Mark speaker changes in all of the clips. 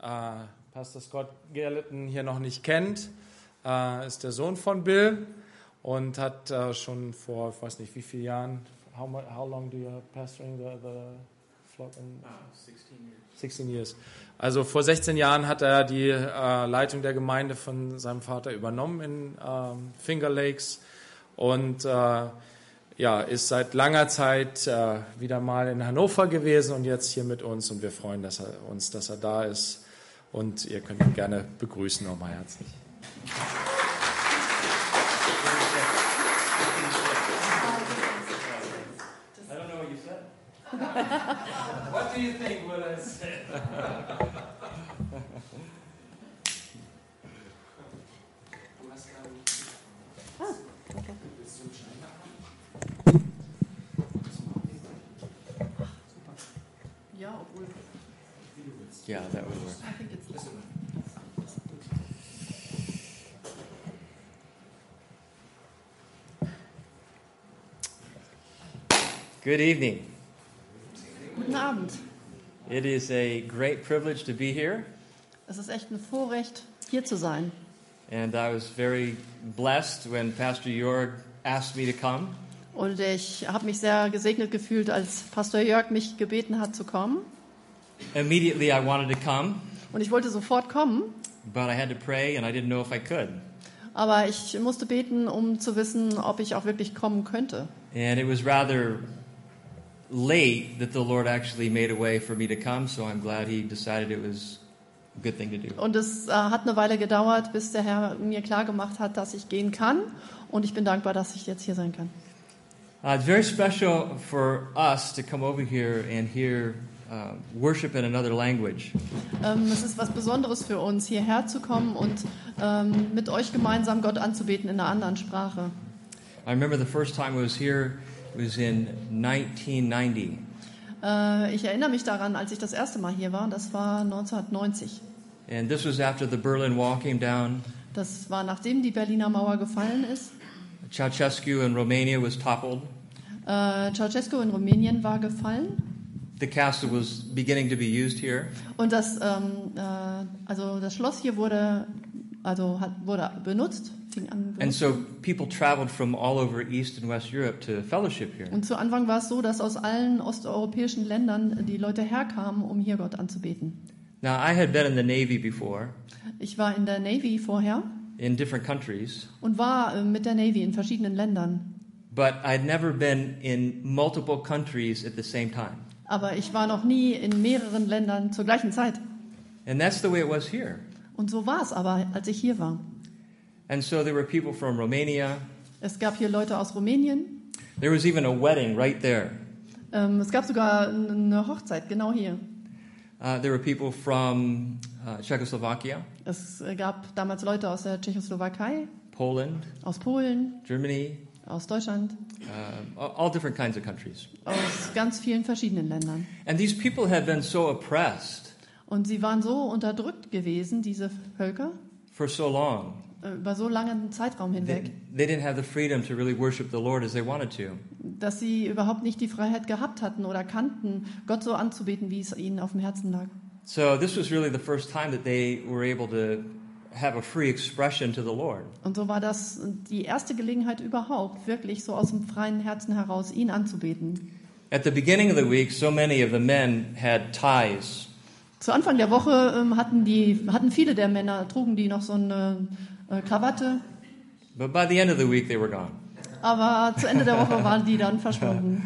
Speaker 1: Pastor Scott Gallatin hier noch nicht kennt, ist der Sohn von Bill und hat schon vor, ich weiß nicht wie vielen Jahren, how long do you have pastoring the flock? 16 years. Also vor 16 Jahren hat er die Leitung der Gemeinde von seinem Vater übernommen in Finger Lakes und ist seit langer Zeit wieder mal in Hannover gewesen und jetzt hier mit uns und wir freuen uns, dass er da ist und ihr könnt ihn gerne begrüßen nochmal herzlich. I don't know what you said. What do you think what I said?
Speaker 2: Ja, obwohl.
Speaker 1: Yeah, that would work.
Speaker 2: I think it's this one.
Speaker 3: Good evening.
Speaker 2: Guten Abend.
Speaker 3: It is a great privilege to be here,
Speaker 2: Es ist echt ein Vorrecht, hier zu sein.
Speaker 3: and I was very blessed when Pastor Jörg asked me to come.
Speaker 2: Und ich habe mich sehr gesegnet gefühlt, als Pastor Jörg mich gebeten hat zu kommen.
Speaker 3: Immediately I wanted to come,
Speaker 2: Und ich wollte sofort kommen,
Speaker 3: but I had to pray and I didn't know if I could.
Speaker 2: aber ich musste beten, um zu wissen, ob ich auch wirklich kommen könnte.
Speaker 3: And it was rather late that the Lord actually made a way for me to come, so I'm glad he decided it was a good thing to do.
Speaker 2: Und es hat eine Weile gedauert, bis der Herr mir klargemacht hat, dass ich gehen kann. Und ich bin dankbar, dass ich jetzt hier sein kann.
Speaker 3: It's very special for us to come over here and hear worship in another language.
Speaker 2: Es ist was Besonderes für uns, hierher zu kommen und mit euch gemeinsam Gott anzubeten in einer anderen Sprache.
Speaker 3: I remember the first time I was here, it was in 1990.
Speaker 2: Ich erinnere mich daran, als ich das erste Mal hier war, das war 1990.
Speaker 3: And this was after the Berlin Wall came down.
Speaker 2: Das war nachdem die Berliner Mauer gefallen ist.
Speaker 3: Ceausescu in Romania was toppled.
Speaker 2: Ceausescu in Rumänien war gefallen.
Speaker 3: The castle was beginning to be used here.
Speaker 2: Und das Schloss hier wurde benutzt, fing an
Speaker 3: And
Speaker 2: benutzt.
Speaker 3: so people traveled from all over East and West Europe to fellowship here.
Speaker 2: Und zu Anfang war es so, dass aus allen osteuropäischen Ländern die Leute herkamen, um hier Gott anzubeten.
Speaker 3: Now, I had been in the Navy before,
Speaker 2: Ich war in der Navy vorher
Speaker 3: in different countries,
Speaker 2: und war mit der Navy in verschiedenen Ländern.
Speaker 3: but I'd never been in multiple countries at the same time.
Speaker 2: Aber ich war noch nie in mehreren Ländern zur gleichen Zeit.
Speaker 3: And that's the way it was here.
Speaker 2: Und so war es aber, als ich hier war.
Speaker 3: And so there were people from Romania.
Speaker 2: Es gab hier Leute aus Rumänien.
Speaker 3: There was even a wedding right there.
Speaker 2: Es gab sogar eine Hochzeit, genau hier.
Speaker 3: There were people from Czechoslovakia,
Speaker 2: Es gab damals Leute aus der Tschechoslowakei,
Speaker 3: Poland,
Speaker 2: aus Polen,
Speaker 3: Germany,
Speaker 2: aus Deutschland,
Speaker 3: all different kinds of countries.
Speaker 2: aus ganz vielen verschiedenen Ländern.
Speaker 3: And these people had been so oppressed
Speaker 2: Und sie waren so unterdrückt gewesen, diese Völker,
Speaker 3: for so long.
Speaker 2: über so langen Zeitraum hinweg,
Speaker 3: They didn't have the freedom to really worship the Lord as they wanted to.
Speaker 2: dass sie überhaupt nicht die Freiheit gehabt hatten oder kannten, Gott so anzubeten, wie es ihnen auf dem Herzen lag.
Speaker 3: So this was really the first time that they were able to have a free expression to the Lord.
Speaker 2: Und so war das die erste Gelegenheit überhaupt, wirklich so aus dem freien Herzen heraus, ihn anzubeten.
Speaker 3: At the beginning of the week, so many of the men had ties.
Speaker 2: Zu Anfang der Woche hatten viele der Männer, trugen die noch so eine Krawatte,
Speaker 3: But by the end of the week, they were gone.
Speaker 2: aber zu Ende der Woche waren die dann verschwunden.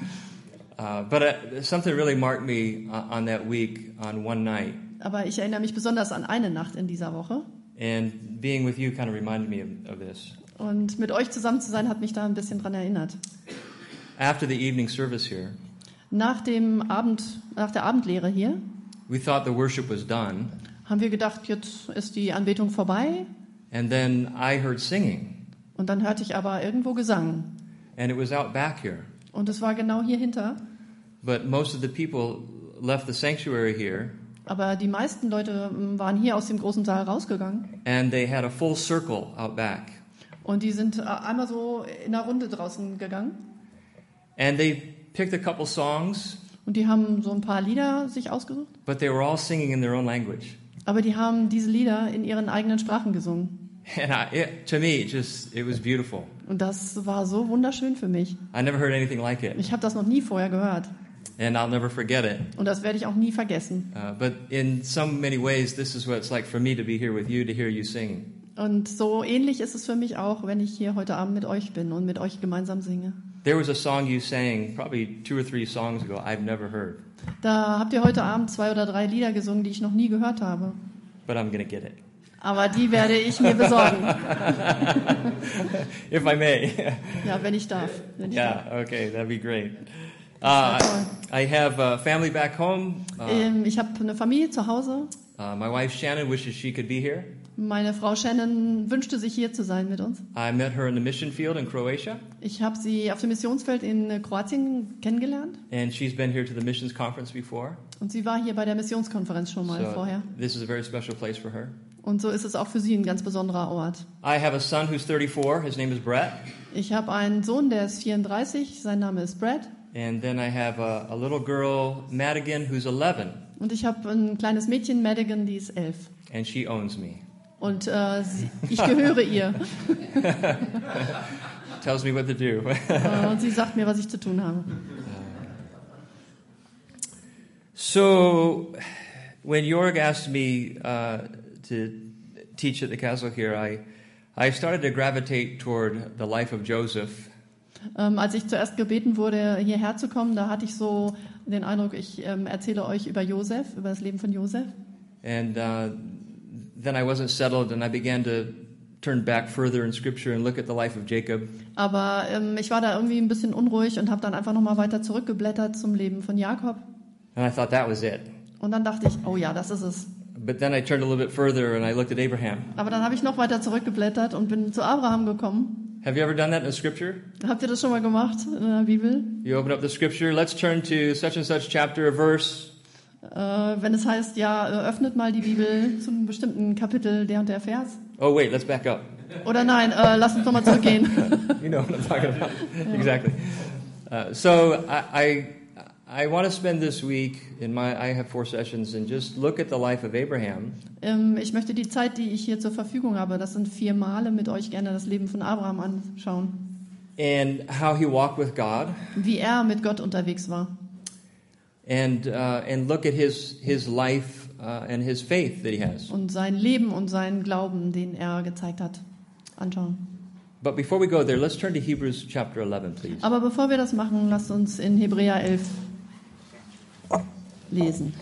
Speaker 3: But something really marked me on that week on one night.
Speaker 2: Aber ich erinnere mich besonders an eine Nacht in dieser Woche.
Speaker 3: And being with you kind of reminded me of this.
Speaker 2: Und mit euch zusammen zu sein, hat mich da ein bisschen dran erinnert.
Speaker 3: After the evening service here,
Speaker 2: Nach der Abendlehre hier,
Speaker 3: we thought the worship was done.
Speaker 2: haben wir gedacht, jetzt ist die Anbetung vorbei.
Speaker 3: And then I heard singing.
Speaker 2: Und dann hörte ich aber irgendwo Gesang.
Speaker 3: And it was out back here.
Speaker 2: Und es war genau hier hinter.
Speaker 3: But most of the people left the sanctuary here.
Speaker 2: Aber die meisten Leute waren hier aus dem großen Saal rausgegangen.
Speaker 3: And they had a full circle out back.
Speaker 2: Und die sind einmal so in einer Runde draußen gegangen.
Speaker 3: And they picked a couple songs,
Speaker 2: Und die haben so ein paar Lieder sich ausgesucht.
Speaker 3: but they were all singing in their own language.
Speaker 2: Aber die haben diese Lieder in ihren eigenen Sprachen gesungen.
Speaker 3: And to me, it was beautiful.
Speaker 2: Und das war so wunderschön für mich.
Speaker 3: I never heard anything like it.
Speaker 2: Ich habe das noch nie vorher gehört.
Speaker 3: And I'll never forget it.
Speaker 2: Und das werde ich auch nie vergessen.
Speaker 3: But in so many ways, this is what it's like for me to be here with you, to hear you sing.
Speaker 2: Und so ähnlich ist es für mich auch, wenn ich hier heute Abend mit euch bin und mit euch gemeinsam singe.
Speaker 3: There was a song you sang probably 2 or 3 songs ago I've never heard.
Speaker 2: Da habt ihr heute Abend 2 oder 3 Lieder gesungen, die ich noch nie gehört habe.
Speaker 3: But I'm going to get it.
Speaker 2: Aber die werde ich mir besorgen.
Speaker 3: If I may.
Speaker 2: Ja, wenn ich darf. Wenn ich
Speaker 3: Yeah,
Speaker 2: darf.
Speaker 3: okay, that'd be great.
Speaker 2: Das wär
Speaker 3: I have a family back home.
Speaker 2: Ich habe eine Familie zu Hause.
Speaker 3: My wife Shannon wishes she could be here.
Speaker 2: Meine Frau Shannon wünschte sich hier zu sein mit uns.
Speaker 3: I met her in the mission field in Croatia,
Speaker 2: Ich habe sie auf dem Missionsfeld in Kroatien kennengelernt.
Speaker 3: and she's been here to the missions conference before.
Speaker 2: Und sie war hier bei der Missionskonferenz schon mal vorher.
Speaker 3: This is a very special place for her.
Speaker 2: Und so ist es auch für sie ein ganz besonderer Ort.
Speaker 3: I have a son who's 34. His name is Brett.
Speaker 2: Ich habe einen Sohn, der ist 34. Sein Name ist Brad.
Speaker 3: And then I have a little girl, Madigan, who's 11,
Speaker 2: Und ich habe ein kleines Mädchen, Madigan, die ist 11.
Speaker 3: and she owns me.
Speaker 2: Und ich gehöre ihr.
Speaker 3: Tells me what to do.
Speaker 2: Und sie sagt mir, was ich zu tun habe.
Speaker 3: So, when Jorg asked me to teach at the castle here, I started to gravitate toward the life of Joseph.
Speaker 2: Als ich zuerst gebeten wurde, hierher zu kommen, da hatte ich so den Eindruck, ich erzähle euch über Josef, über das Leben von Josef.
Speaker 3: And then I wasn't settled, and I began to turn back further in Scripture and look at the life of Jacob.
Speaker 2: Aber ich war da irgendwie ein bisschen unruhig und habe dann einfach nochmal weiter zurückgeblättert zum Leben von Jakob.
Speaker 3: And I thought that was it.
Speaker 2: Und dann dachte ich, oh ja, das ist es.
Speaker 3: But then I turned a little bit further, and I looked at Abraham.
Speaker 2: Aber dann habe ich noch weiter zurückgeblättert und bin zu Abraham gekommen.
Speaker 3: Have you ever done that in Scripture?
Speaker 2: Habt ihr das schon mal gemacht in der Bibel?
Speaker 3: You open up the Scripture, let's turn to such and such chapter or verse.
Speaker 2: Wenn es heißt, ja, öffnet mal die Bibel zu einem bestimmten Kapitel, der und der Vers.
Speaker 3: Oh, wait, let's back up.
Speaker 2: Oder nein, lass uns nochmal zurückgehen.
Speaker 3: You know what I'm talking about. Exactly. So I want to spend this week I have 4 sessions, and just look at the life of Abraham.
Speaker 2: Ich möchte die Zeit, die ich hier zur Verfügung habe, das sind 4 Male, mit euch gerne das Leben von Abraham anschauen.
Speaker 3: And how he walked with God.
Speaker 2: Wie er mit Gott unterwegs war.
Speaker 3: And look at his life and his faith that he has.
Speaker 2: Und sein Leben und seinen Glauben, den er gezeigt hat, anschauen.
Speaker 3: But before we go there, let's turn to Hebrews chapter 11, please.
Speaker 2: Aber bevor wir das machen, lasst uns in Hebräer 11 lesen.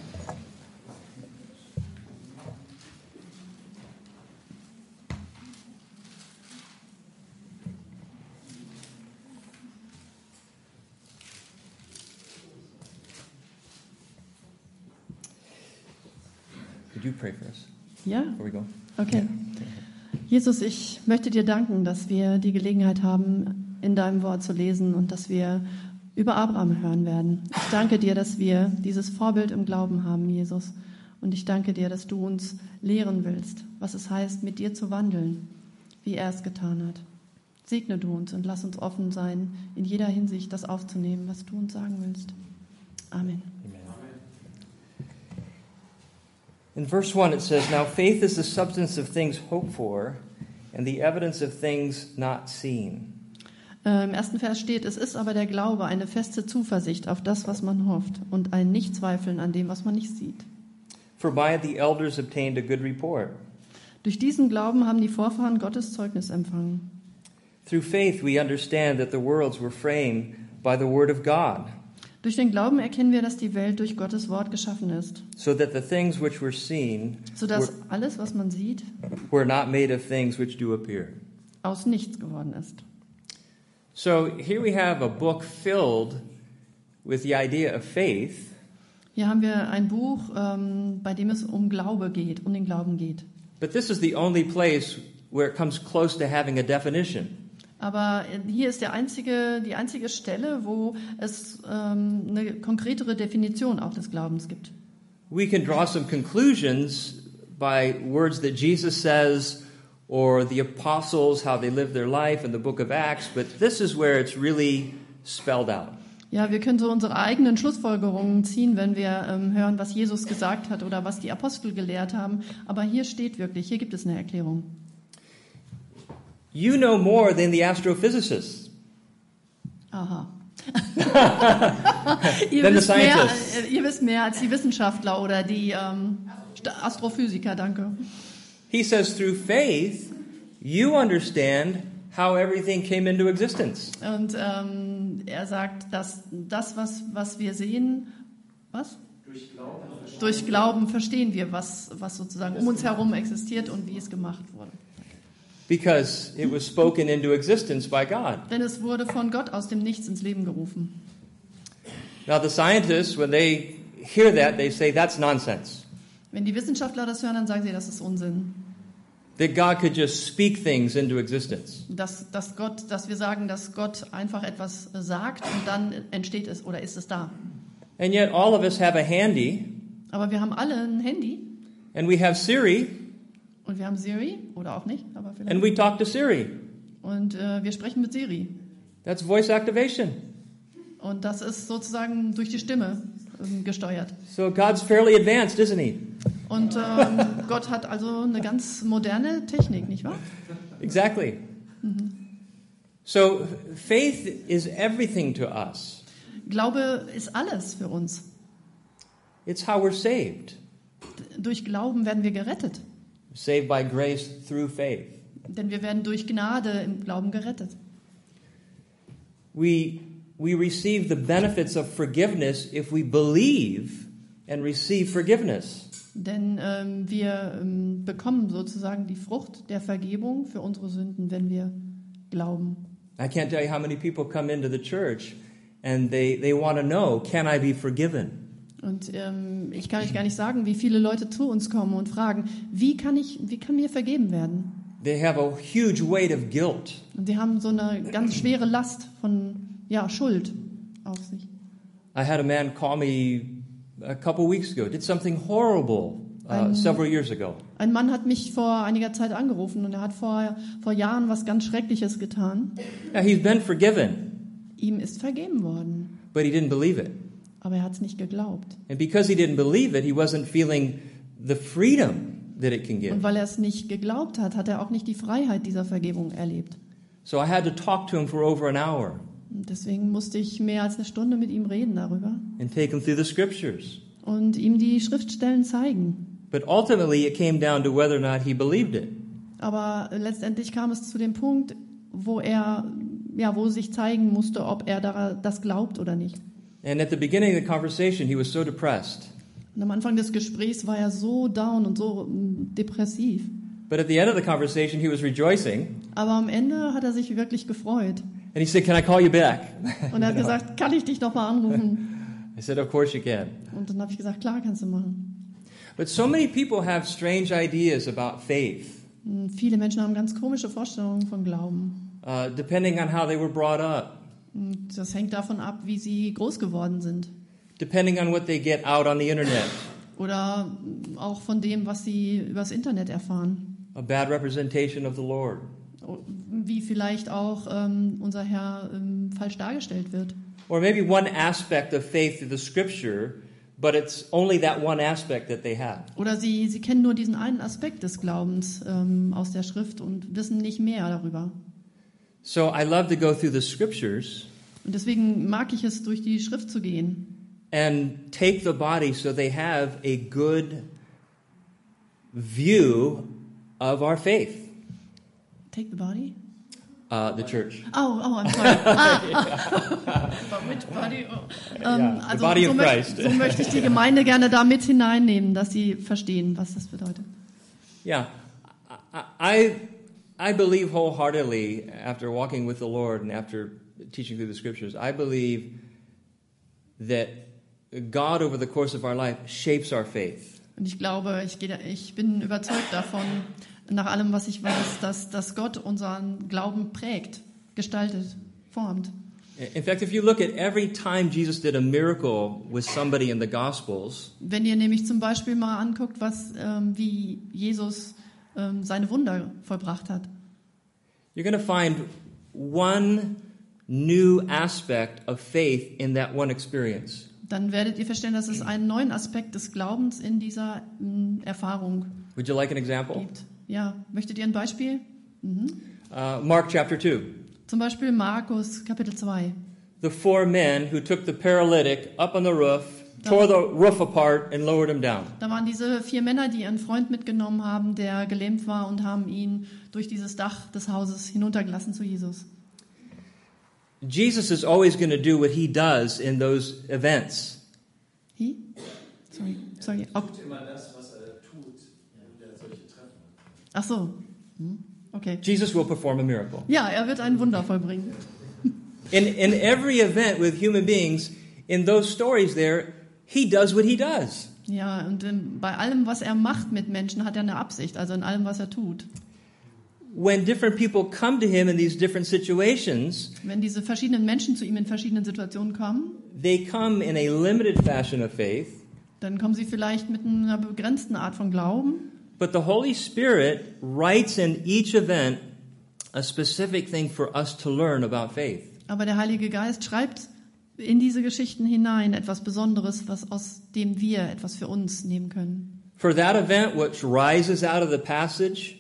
Speaker 3: Could you pray for us
Speaker 2: Ja?
Speaker 3: before we go?
Speaker 2: Okay. Jesus, ich möchte dir danken, dass wir die Gelegenheit haben, in deinem Wort zu lesen und dass wir über Abraham hören werden. Ich danke dir, dass wir dieses Vorbild im Glauben haben, Jesus. Und ich danke dir, dass du uns lehren willst, was es heißt, mit dir zu wandeln, wie er es getan hat. Segne du uns und lass uns offen sein, in jeder Hinsicht das aufzunehmen, was du uns sagen willst. Amen.
Speaker 3: In verse 1 it says, "Now faith is the substance of things hoped for and the evidence of things not seen."
Speaker 2: Im ersten Vers steht, es ist aber der Glaube eine feste Zuversicht auf das, was man hofft und ein Nichtzweifeln an dem, was man nicht sieht.
Speaker 3: For by it the elders obtained a good report.
Speaker 2: Durch diesen Glauben haben die Vorfahren Gottes Zeugnis empfangen.
Speaker 3: Through faith we understand that the worlds were framed by the word of God,
Speaker 2: Durch den Glauben erkennen wir, dass die Welt durch Gottes Wort geschaffen ist,
Speaker 3: so that the things which were seen
Speaker 2: sodass alles, was man sieht,
Speaker 3: were not made of things which do appear.
Speaker 2: aus nichts geworden ist.
Speaker 3: So here we have a book filled with the idea of faith,
Speaker 2: Hier haben wir ein Buch, bei dem es um Glaube geht, um den Glauben geht.
Speaker 3: but this is the only place where it comes close to having a definition.
Speaker 2: Aber hier ist die einzige Stelle, wo es eine konkretere Definition auch des Glaubens gibt.
Speaker 3: We can draw some conclusions by words that Jesus says or the apostles, how they lived their life in the book of Acts, but this is where it's really spelled out.
Speaker 2: Ja, wir können so unsere eigenen Schlussfolgerungen ziehen, wenn wir hören, was Jesus gesagt hat oder was die Apostel gelehrt haben. Aber hier steht wirklich, hier gibt es eine Erklärung.
Speaker 3: You know more than the astrophysicists.
Speaker 2: Aha.
Speaker 3: Than the scientists.
Speaker 2: Ihr wisst mehr als die Wissenschaftler oder die Astrophysiker, danke.
Speaker 3: He says through faith, you understand how everything came into existence.
Speaker 2: Und er sagt, dass das, was wir sehen, was? Durch Glauben verstehen wir, was sozusagen um uns herum existiert und wie es gemacht wurde.
Speaker 3: Because it was spoken into existence by God.
Speaker 2: Denn es wurde von Gott aus dem Nichts ins Leben gerufen.
Speaker 3: Now the scientists, when they hear that, they say that's nonsense.
Speaker 2: Wenn die Wissenschaftler das hören, dann sagen sie, das ist Unsinn.
Speaker 3: That God could just speak things into existence.
Speaker 2: Dass wir sagen, dass Gott einfach etwas sagt und dann entsteht es oder ist es da.
Speaker 3: And yet all of us have a handy,
Speaker 2: Aber wir haben alle ein Handy
Speaker 3: and we have Siri,
Speaker 2: und wir haben Siri oder auch nicht, aber vielleicht.
Speaker 3: and we talk to Siri.
Speaker 2: Und wir sprechen mit Siri.
Speaker 3: That's voice activation.
Speaker 2: Und das ist sozusagen durch die Stimme gesteuert.
Speaker 3: So God's fairly advanced, isn't he?
Speaker 2: Und Gott hat also eine ganz moderne Technik, nicht wahr?
Speaker 3: Exactly. So faith is everything to us.
Speaker 2: Glaube ist alles für uns.
Speaker 3: It's how we're saved.
Speaker 2: Durch Glauben werden wir gerettet.
Speaker 3: Saved by grace through faith.
Speaker 2: Denn wir werden durch Gnade im Glauben gerettet.
Speaker 3: We receive the benefits of forgiveness if we believe and receive forgiveness.
Speaker 2: Denn wir bekommen sozusagen die Frucht der Vergebung für unsere Sünden, wenn wir glauben.
Speaker 3: I can't tell you how many people come into the church and they want to know, can I be forgiven?
Speaker 2: Und ich kann euch gar nicht sagen, wie viele Leute zu uns kommen und fragen, wie kann mir vergeben werden?
Speaker 3: They have a huge weight of guilt.
Speaker 2: Und die haben so eine ganz schwere Last von Schuld auf sich.
Speaker 3: I had a man call me a couple weeks ago. Did something horrible several years ago.
Speaker 2: Ein Mann hat mich vor einiger Zeit angerufen und er hat vor Jahren was ganz Schreckliches getan.
Speaker 3: Yeah, he's been forgiven,
Speaker 2: Ihm ist vergeben worden,
Speaker 3: but he didn't believe it.
Speaker 2: aber er hat es nicht geglaubt.
Speaker 3: And because he didn't believe it, he wasn't feeling the freedom that it can
Speaker 2: Und
Speaker 3: give.
Speaker 2: weil er es nicht geglaubt hat, hat er auch nicht die Freiheit dieser Vergebung erlebt.
Speaker 3: So I had to talk to him for over an hour
Speaker 2: Und deswegen musste ich mehr als eine Stunde mit ihm reden darüber
Speaker 3: and take him through the scriptures.
Speaker 2: und ihm die Schriftstellen zeigen.
Speaker 3: But ultimately, it came down to whether or not he believed it.
Speaker 2: Aber letztendlich kam es zu dem Punkt, wo sich zeigen musste, ob er das glaubt oder nicht.
Speaker 3: And at the beginning of the conversation, he was so depressed.
Speaker 2: Und am Anfang des Gesprächs war er so down und so depressiv.
Speaker 3: But at the end of the conversation, he was rejoicing.
Speaker 2: Aber am Ende hat er sich wirklich gefreut.
Speaker 3: And he said, "Can I call you back?"
Speaker 2: Und er hat gesagt, kann ich dich noch mal anrufen?
Speaker 3: I said, "Of course you can."
Speaker 2: Und dann habe ich gesagt, klar, kannst du machen.
Speaker 3: But so many people have strange ideas about faith,
Speaker 2: Und viele Menschen haben ganz komische Vorstellungen von Glauben.
Speaker 3: depending on how they were brought up,
Speaker 2: Und das hängt davon ab, wie sie groß geworden sind.
Speaker 3: depending on what they get out on the internet.
Speaker 2: Oder auch von dem, was sie übers Internet erfahren.
Speaker 3: A bad representation of the Lord.
Speaker 2: Wie vielleicht auch unser Herr falsch dargestellt wird.
Speaker 3: Or maybe one aspect of faith through the scripture, but it's only that one aspect that they have.
Speaker 2: Oder sie kennen nur diesen einen Aspekt des Glaubens aus der Schrift und wissen nicht mehr darüber.
Speaker 3: So I love to go through the scriptures
Speaker 2: Und deswegen mag ich es, durch die Schrift zu gehen
Speaker 3: and take the body so they have a good view of our faith.
Speaker 2: Take the body?
Speaker 3: The church.
Speaker 2: Oh, I'm sorry. But which body?
Speaker 3: Yeah, the body of Christ.
Speaker 2: So möchte ich die Gemeinde gerne da mit hineinnehmen, dass sie verstehen, was das bedeutet.
Speaker 3: Yeah, I believe wholeheartedly, after walking with the Lord and after teaching through the scriptures, I believe that God over the course of our life shapes our faith.
Speaker 2: Und ich glaube, ich bin überzeugt davon, nach allem, was ich weiß, dass Gott unseren Glauben prägt, gestaltet, formt.
Speaker 3: In fact, if you look at every time Jesus did a miracle with somebody in the Gospels,
Speaker 2: Wenn ihr nämlich zum Beispiel mal anguckt, wie Jesus seine Wunder vollbracht hat,
Speaker 3: you're going to find one new aspect of faith in that one experience.
Speaker 2: Dann werdet ihr verstehen, dass es einen neuen Aspekt des Glaubens in dieser Erfahrung
Speaker 3: Would you like an example?
Speaker 2: gibt. Ja, möchtet ihr ein Beispiel?
Speaker 3: Mark chapter 2.
Speaker 2: Zum Beispiel Markus Kapitel 2.
Speaker 3: The 4 men who took the paralytic up on the roof, tore the roof apart and lowered him down.
Speaker 2: Da waren diese 4 Männer, die ihren Freund mitgenommen haben, der gelähmt war, und haben ihn durch dieses Dach des Hauses hinuntergelassen zu Jesus.
Speaker 3: Jesus is always going to do what he does in those events.
Speaker 2: He? Sorry. Oh.
Speaker 1: Tut immer das, was tut, wenn er solche Treffen hat.
Speaker 2: Ach so. Okay.
Speaker 3: Jesus will perform a miracle.
Speaker 2: Ja, er wird ein Wunder vollbringen.
Speaker 3: In every event with human beings, in those stories there, he does what he does.
Speaker 2: Ja, und bei allem, was er macht mit Menschen, hat er eine Absicht, also in allem, was er tut.
Speaker 3: When different people come to him in these different situations,
Speaker 2: Wenn diese verschiedenen Menschen zu ihm in verschiedenen Situationen kommen,
Speaker 3: they come in a limited fashion of faith,
Speaker 2: dann kommen sie vielleicht mit einer begrenzten Art von Glauben.
Speaker 3: but the Holy Spirit writes in each event a specific thing for us to learn about faith.
Speaker 2: Aber der Heilige Geist schreibt in diese Geschichten hinein etwas Besonderes, was aus dem wir etwas für uns nehmen können.
Speaker 3: For that event, which rises out of the passage,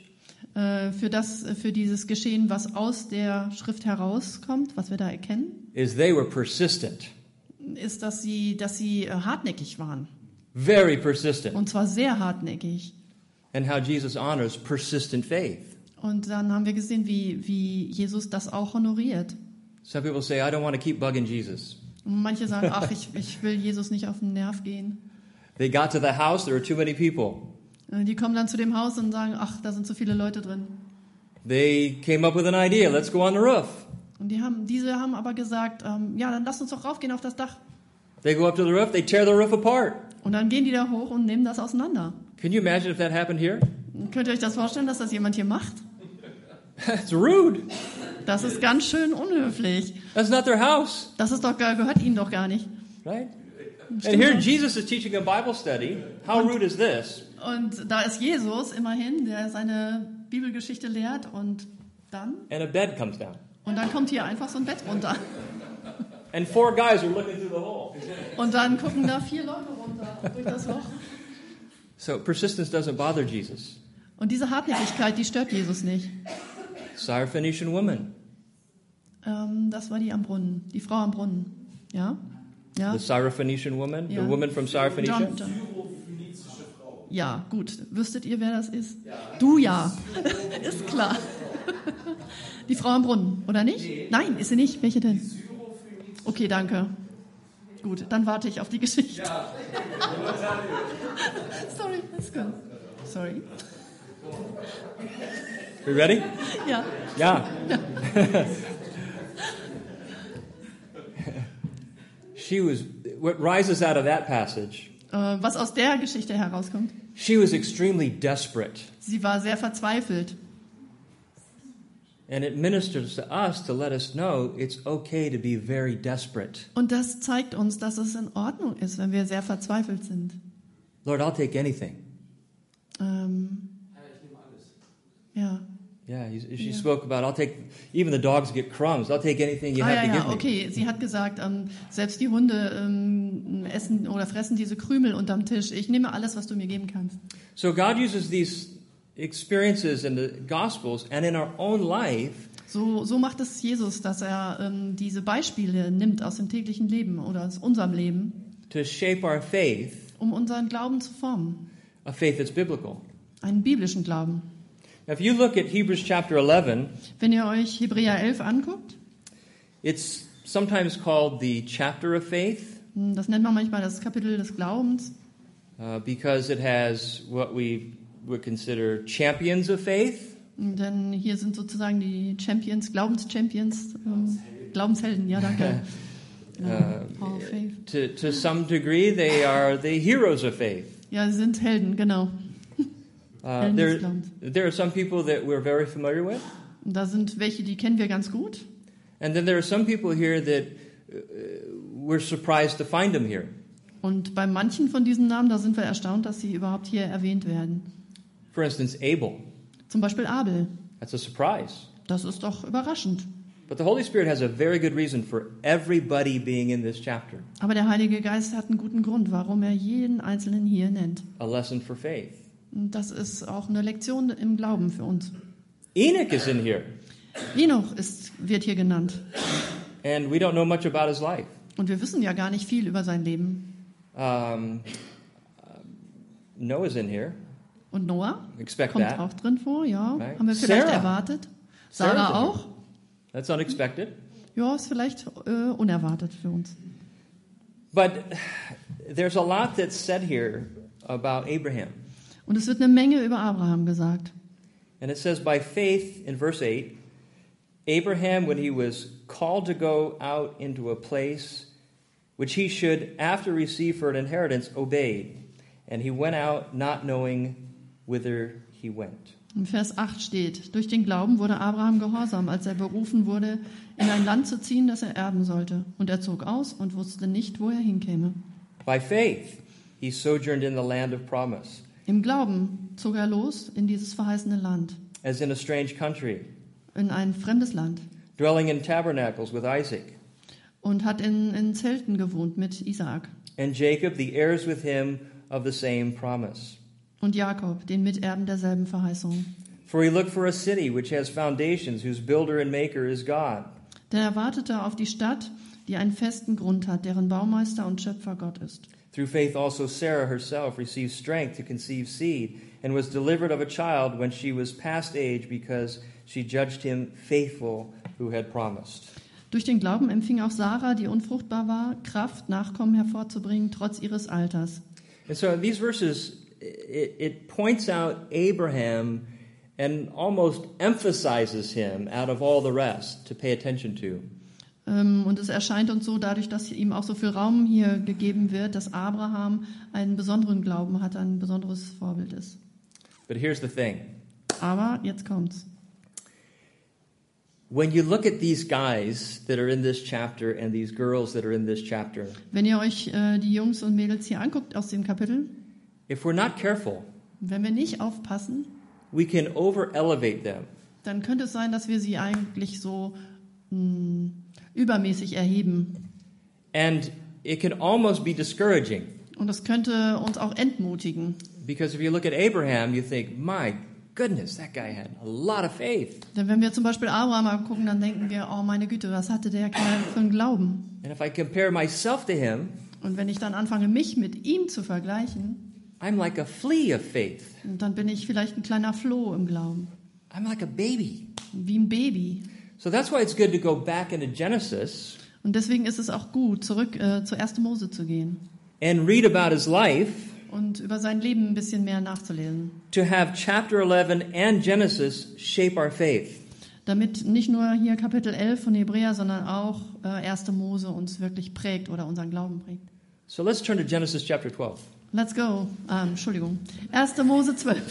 Speaker 2: Für dieses Geschehen, was aus der Schrift herauskommt, was wir da erkennen,
Speaker 3: is they were persistent,
Speaker 2: ist, dass sie hartnäckig waren.
Speaker 3: very persistent,
Speaker 2: Und zwar sehr hartnäckig.
Speaker 3: and how Jesus honors persistent faith.
Speaker 2: Und dann haben wir gesehen, wie Jesus das auch honoriert.
Speaker 3: Some people say, I don't want to keep bugging Jesus.
Speaker 2: Und manche sagen, ach, ich will Jesus nicht auf den Nerv gehen.
Speaker 3: They got to the house, there were too many people.
Speaker 2: Die kommen dann zu dem Haus und sagen, ach, da sind so viele Leute drin.
Speaker 3: They came up with an idea, let's go on the roof.
Speaker 2: Und diese haben aber gesagt, ja, dann lasst uns doch raufgehen auf das Dach.
Speaker 3: They go up to the roof, they tear the roof apart.
Speaker 2: Und dann gehen die da hoch und nehmen das auseinander.
Speaker 3: Can you imagine if that happened here?
Speaker 2: Könnt ihr euch das vorstellen, dass das jemand hier macht?
Speaker 3: That's rude.
Speaker 2: Das ist ganz schön unhöflich.
Speaker 3: That's not their house,
Speaker 2: Gehört ihnen doch gar nicht.
Speaker 3: right? And
Speaker 2: Stimmt
Speaker 3: here
Speaker 2: doch.
Speaker 3: Jesus is teaching a Bible study. How rude is this?
Speaker 2: Und da ist Jesus immerhin, der seine Bibelgeschichte lehrt, und dann
Speaker 3: And a bed comes down.
Speaker 2: kommt hier einfach so ein Bett runter.
Speaker 3: And 4 guys are looking through the hole.
Speaker 2: Und dann gucken da 4 Leute runter durch das Loch.
Speaker 3: So persistence doesn't bother Jesus.
Speaker 2: Und diese Hartnäckigkeit, die stört Jesus nicht.
Speaker 3: Syrophoenician woman.
Speaker 2: Das war die am Brunnen, die Frau am Brunnen. Ja? Ja?
Speaker 3: The Syrophoenician woman,
Speaker 2: Ja.
Speaker 3: the woman from Syrophoenicia.
Speaker 2: John. Ja, gut. Wüsstet ihr, wer das ist? Du ja. Ist klar. Die Frau am Brunnen, oder nicht? Nein, ist sie nicht. Welche denn? Okay, danke. Gut, dann warte ich auf die Geschichte. Sorry, that's good. Sorry.
Speaker 3: You ready?
Speaker 2: Ja.
Speaker 3: Yeah. What rises out of that passage,
Speaker 2: Was aus der Geschichte herauskommt.
Speaker 3: she was extremely desperate.
Speaker 2: Sie war sehr verzweifelt.
Speaker 3: And it ministers to us to let us know it's okay to be very desperate.
Speaker 2: Und das zeigt uns, dass es in Ordnung ist, wenn wir sehr verzweifelt sind.
Speaker 3: Lord, I'll take anything.
Speaker 2: Ja.
Speaker 3: Yeah, she spoke about, I'll take, even the dogs get crumbs. I'll take anything you have to give me.
Speaker 2: Okay. Sie hat gesagt, selbst die Hunde essen oder fressen diese Krümel unterm Tisch. Ich nehme alles, was du mir geben kannst.
Speaker 3: So God uses these experiences in the Gospels and in our own life
Speaker 2: So macht es Jesus, dass er diese Beispiele nimmt aus dem täglichen Leben oder aus unserem Leben,
Speaker 3: to shape our faith,
Speaker 2: um unseren Glauben zu formen.
Speaker 3: a faith that's biblical.
Speaker 2: Einen biblischen Glauben.
Speaker 3: Now, if you look at Hebrews chapter 11,
Speaker 2: Wenn ihr euch Hebräer 11 anguckt,
Speaker 3: it's sometimes called the chapter of faith
Speaker 2: das nennt man manchmal das Kapitel des Glaubens,
Speaker 3: because it has what we would consider champions of faith.
Speaker 2: denn hier sind sozusagen die Champions, Glaubenschampions, Glaubenshelden, ja danke. Hall of Faith.
Speaker 3: To some degree, they are the heroes of faith.
Speaker 2: Ja, sie sind Helden, genau. Helden des Glaubens.
Speaker 3: There are some people that we're very familiar with,
Speaker 2: Und da sind welche, die kennen wir ganz gut.
Speaker 3: and then there are some people here that we're surprised to find them here.
Speaker 2: Und bei manchen von diesen Namen, da sind wir erstaunt, dass sie überhaupt hier erwähnt werden.
Speaker 3: For instance, Abel.
Speaker 2: Zum Beispiel Abel.
Speaker 3: That's a surprise.
Speaker 2: Das ist doch überraschend.
Speaker 3: But the Holy Spirit has a very good reason for everybody being in this chapter.
Speaker 2: Aber der Heilige Geist hat einen guten Grund, warum er jeden Einzelnen hier nennt.
Speaker 3: A lesson for faith.
Speaker 2: Und das ist auch eine Lektion im Glauben für uns.
Speaker 3: Enoch is in here.
Speaker 2: Enoch wird hier genannt.
Speaker 3: And we don't know much about his life.
Speaker 2: Und wir wissen ja gar nicht viel über sein Leben.
Speaker 3: Noah's in here.
Speaker 2: Und Noah
Speaker 3: Expect
Speaker 2: kommt
Speaker 3: that.
Speaker 2: auch drin vor, ja.
Speaker 3: Right.
Speaker 2: Haben wir vielleicht
Speaker 3: Sarah.
Speaker 2: erwartet.
Speaker 3: Sarah's in
Speaker 2: Sarah
Speaker 3: here.
Speaker 2: auch.
Speaker 3: That's unexpected.
Speaker 2: Ja, ist vielleicht unerwartet für uns.
Speaker 3: But there's a lot that's said here about Abraham.
Speaker 2: Und es wird eine Menge über Abraham gesagt.
Speaker 3: And it says, by faith, in verse 8, Abraham, when he was called to go out into a place which he should after receive for an inheritance, obeyed. And he went out not knowing whither he went.
Speaker 2: In Vers 8 steht, durch den Glauben wurde Abraham gehorsam, als er berufen wurde, in ein Land zu ziehen, das er erben sollte. Und er zog aus und wusste nicht, wo er hinkäme.
Speaker 3: By faith, he sojourned in the land of promise,
Speaker 2: Im Glauben zog er los in dieses verheißene Land,
Speaker 3: as in a strange country,
Speaker 2: in ein fremdes Land,
Speaker 3: dwelling in tabernacles with Isaac
Speaker 2: und hat in Zelten gewohnt mit Isaak
Speaker 3: and Jacob, the heirs with him of the same promise.
Speaker 2: und Jakob, den Miterben derselben Verheißung.
Speaker 3: For he looked for a city which has foundations, whose builder and maker is God.
Speaker 2: Denn er wartete auf die Stadt, die einen festen Grund hat, deren Baumeister und Schöpfer Gott ist.
Speaker 3: Through faith also Sarah herself received strength to conceive seed, and was delivered of a child when she was past age, because she judged him faithful who had promised.
Speaker 2: Durch den Glauben empfing auch Sarah, die unfruchtbar war, Kraft, Nachkommen hervorzubringen, trotz ihres Alters.
Speaker 3: And so in these verses, it points out Abraham and almost emphasizes him out of all the rest to pay attention to.
Speaker 2: Und es erscheint uns so, dadurch, dass ihm auch so viel Raum hier gegeben wird, dass Abraham einen besonderen Glauben hat, ein besonderes Vorbild ist.
Speaker 3: But here's the thing.
Speaker 2: Aber jetzt kommt's.
Speaker 3: When you look at these guys that are in this chapter and these girls that are in this chapter,
Speaker 2: Wenn ihr euch die Jungs und Mädels hier anguckt aus dem Kapitel,
Speaker 3: if we're not careful,
Speaker 2: wenn wir nicht aufpassen,
Speaker 3: we can over-elevate them.
Speaker 2: dann könnte es sein, dass wir sie eigentlich so übermäßig erheben.
Speaker 3: And it can almost be discouraging.
Speaker 2: Und das könnte uns auch entmutigen.
Speaker 3: Because if you look at Abraham, you think, my goodness, that guy had a lot of faith.
Speaker 2: Denn wenn wir zum Beispiel Abraham angucken, dann denken wir, oh meine Güte, was hatte der Kerl für einen Glauben?
Speaker 3: And if I compare myself to him,
Speaker 2: Und wenn ich dann anfange, mich mit ihm zu vergleichen,
Speaker 3: I'm like a flea of faith.
Speaker 2: dann bin ich vielleicht ein kleiner Floh im Glauben,
Speaker 3: I'm like a baby.
Speaker 2: wie ein Baby.
Speaker 3: So that's why it's good to go back into Genesis
Speaker 2: Und deswegen ist es auch gut, zurück zu 1. Mose zu gehen
Speaker 3: and read about his life,
Speaker 2: und über sein Leben ein bisschen mehr nachzulesen.
Speaker 3: to have chapter 11 and Genesis shape our faith.
Speaker 2: Damit nicht nur hier Kapitel 11 von Hebräer, sondern auch 1. Mose uns wirklich prägt oder unseren Glauben prägt.
Speaker 3: So let's turn to Genesis chapter 12.
Speaker 2: Let's go. Entschuldigung. 1. Mose 12.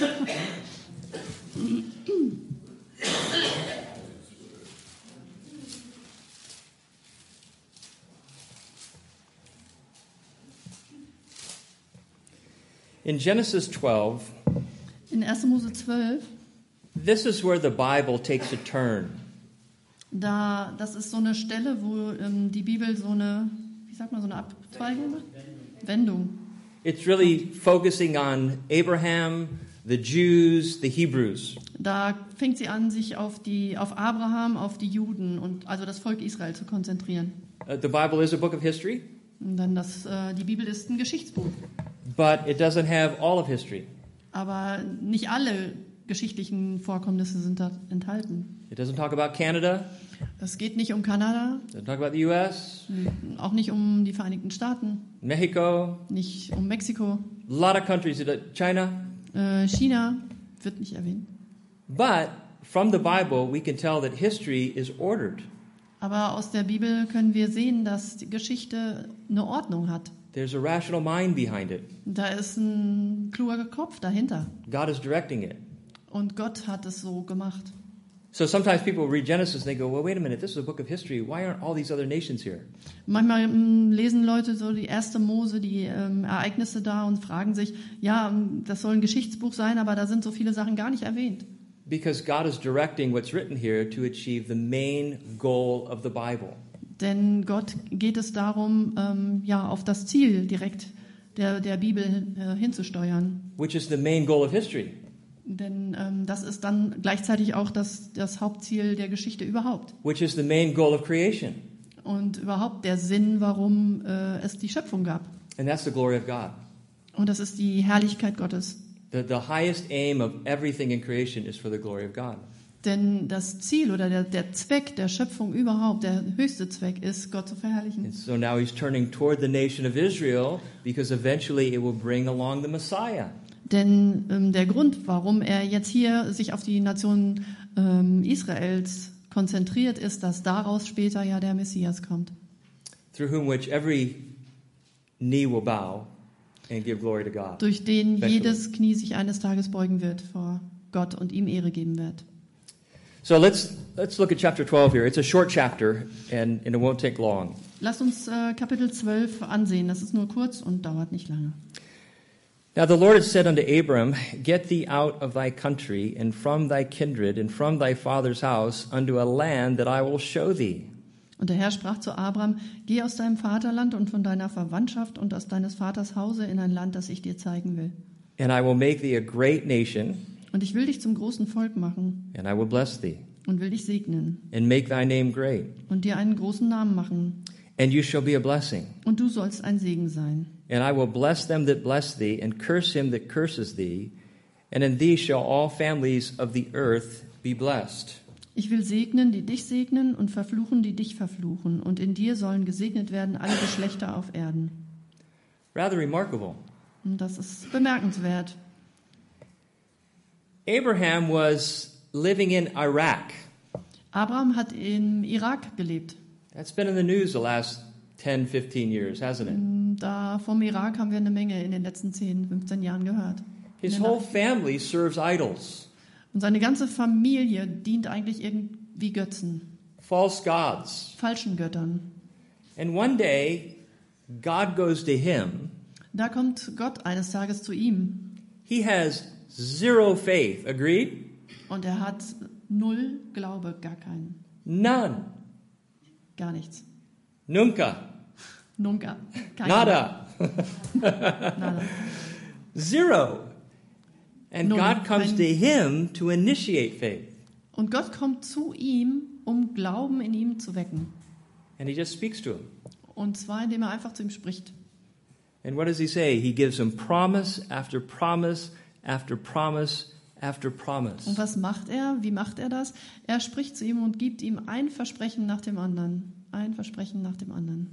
Speaker 3: In Genesis 12,
Speaker 2: In 1. Mose 12,
Speaker 3: this is where the Bible takes a turn.
Speaker 2: das ist so eine Stelle, wo die Bibel so eine, wie sagt man, so eine Abzweigung macht? Wendung.
Speaker 3: It's really focusing on Abraham, the Jews, the Hebrews.
Speaker 2: Da fängt sie an, sich auf Abraham, auf die Juden und also das Volk Israel zu konzentrieren.
Speaker 3: The Bible is a book of history,
Speaker 2: Und dann die Bibel ist ein Geschichtsbuch.
Speaker 3: but it doesn't have all of history.
Speaker 2: Aber nicht alle geschichtlichen Vorkommnisse sind da enthalten.
Speaker 3: It doesn't talk about Canada,
Speaker 2: Es geht nicht um Kanada,
Speaker 3: it doesn't talk about the US,
Speaker 2: auch nicht um die Vereinigten Staaten,
Speaker 3: Mexico,
Speaker 2: nicht um Mexiko,
Speaker 3: a lot of countries, China.
Speaker 2: China wird nicht erwähnt.
Speaker 3: But from the Bible, we can tell that history is ordered.
Speaker 2: Aber aus der Bibel können wir sehen, dass die Geschichte eine Ordnung hat.
Speaker 3: There's a rational mind behind it.
Speaker 2: Da ist ein kluger Kopf dahinter.
Speaker 3: God is directing it.
Speaker 2: Und Gott hat es so gemacht.
Speaker 3: So sometimes people read Genesis and they go, well, wait a minute, this is a book of history. Why aren't all these other nations here?
Speaker 2: Manchmal lesen Leute so die 1. Mose, die Ereignisse da und fragen sich, ja, das soll ein Geschichtsbuch sein, aber da sind so viele Sachen gar nicht erwähnt.
Speaker 3: Because God is directing what's written here to achieve the main goal of the Bible.
Speaker 2: Denn Gott geht es darum, auf das Ziel direkt der Bibel hinzusteuern.
Speaker 3: Which is the main goal of history.
Speaker 2: Denn das ist dann gleichzeitig auch das Hauptziel der Geschichte überhaupt.
Speaker 3: Which is the main goal of creation.
Speaker 2: Und überhaupt der Sinn, warum es die Schöpfung gab.
Speaker 3: And that's the glory of God.
Speaker 2: Und das ist die Herrlichkeit Gottes.
Speaker 3: The highest aim of everything in creation is for the glory of God.
Speaker 2: Denn das Ziel oder der Zweck der Schöpfung überhaupt, der höchste Zweck ist, Gott zu verherrlichen.
Speaker 3: And so now he's turning toward the nation of Israel because eventually it will bring along the Messiah.
Speaker 2: Denn der Grund, warum er jetzt hier sich auf die Nation Israels konzentriert, ist, dass daraus später ja der Messias kommt.
Speaker 3: Through whom which every knee will bow and give glory to God.
Speaker 2: Durch den
Speaker 3: Eventually.
Speaker 2: jedes Knie sich eines Tages beugen wird vor Gott und ihm Ehre geben wird.
Speaker 3: So let's look at chapter 12 here. It's a short chapter and it won't take long.
Speaker 2: Lasst uns Kapitel 12 ansehen. Das ist nur kurz und dauert nicht lange.
Speaker 3: Now the Lord had said unto Abram, Get thee out of thy country, and from thy kindred, and from thy father's house, unto a land that I will show thee.
Speaker 2: Und der Herr sprach zu Abram, geh aus deinem Vaterland und von deiner Verwandtschaft und aus deines Vaters Hause in ein Land, das ich dir zeigen will.
Speaker 3: And I will make thee a great nation,
Speaker 2: Und ich will dich zum großen Volk machen
Speaker 3: and I will bless thee,
Speaker 2: und will dich segnen
Speaker 3: and make thy name great.
Speaker 2: und dir einen großen Namen machen.
Speaker 3: And you shall be a blessing.
Speaker 2: Und du sollst ein Segen sein.
Speaker 3: And I will bless them that bless thee, and curse him that curses thee. And in thee shall all families of the earth be blessed.
Speaker 2: Ich will segnen, die dich segnen, und verfluchen, die dich verfluchen. Und in dir sollen gesegnet werden alle Geschlechter auf Erden.
Speaker 3: Rather remarkable.
Speaker 2: Und das ist bemerkenswert.
Speaker 3: Abraham was living in Iraq.
Speaker 2: Abraham hat im Irak gelebt.
Speaker 3: That's been in the news the last 10, 15 years, hasn't it?
Speaker 2: Da vom Irak haben wir eine Menge in den letzten 10, 15 Jahren gehört.
Speaker 3: His whole family serves idols,
Speaker 2: Und seine ganze Familie dient eigentlich irgendwie Götzen,
Speaker 3: false gods.
Speaker 2: falschen Göttern.
Speaker 3: And one day, God goes to him.
Speaker 2: Da kommt Gott eines Tages zu ihm
Speaker 3: He has zero faith. Agreed?
Speaker 2: und er hat null Glaube, gar keinen,
Speaker 3: None.
Speaker 2: gar nichts.
Speaker 3: Nunca.
Speaker 2: Nunca. Kein
Speaker 3: Nada.
Speaker 2: Nada.
Speaker 3: Zero. And
Speaker 2: Null.
Speaker 3: God comes
Speaker 2: Kein-
Speaker 3: to him to initiate faith.
Speaker 2: Und Gott kommt zu ihm, um Glauben in ihm zu wecken.
Speaker 3: And he just speaks to him.
Speaker 2: Und zwar, indem er einfach zu ihm spricht.
Speaker 3: And what does he say? He gives him promise after promise after promise after promise.
Speaker 2: Und was macht er? Wie macht er das? Er spricht zu ihm und gibt ihm ein Versprechen nach dem anderen. Ein Versprechen nach dem anderen.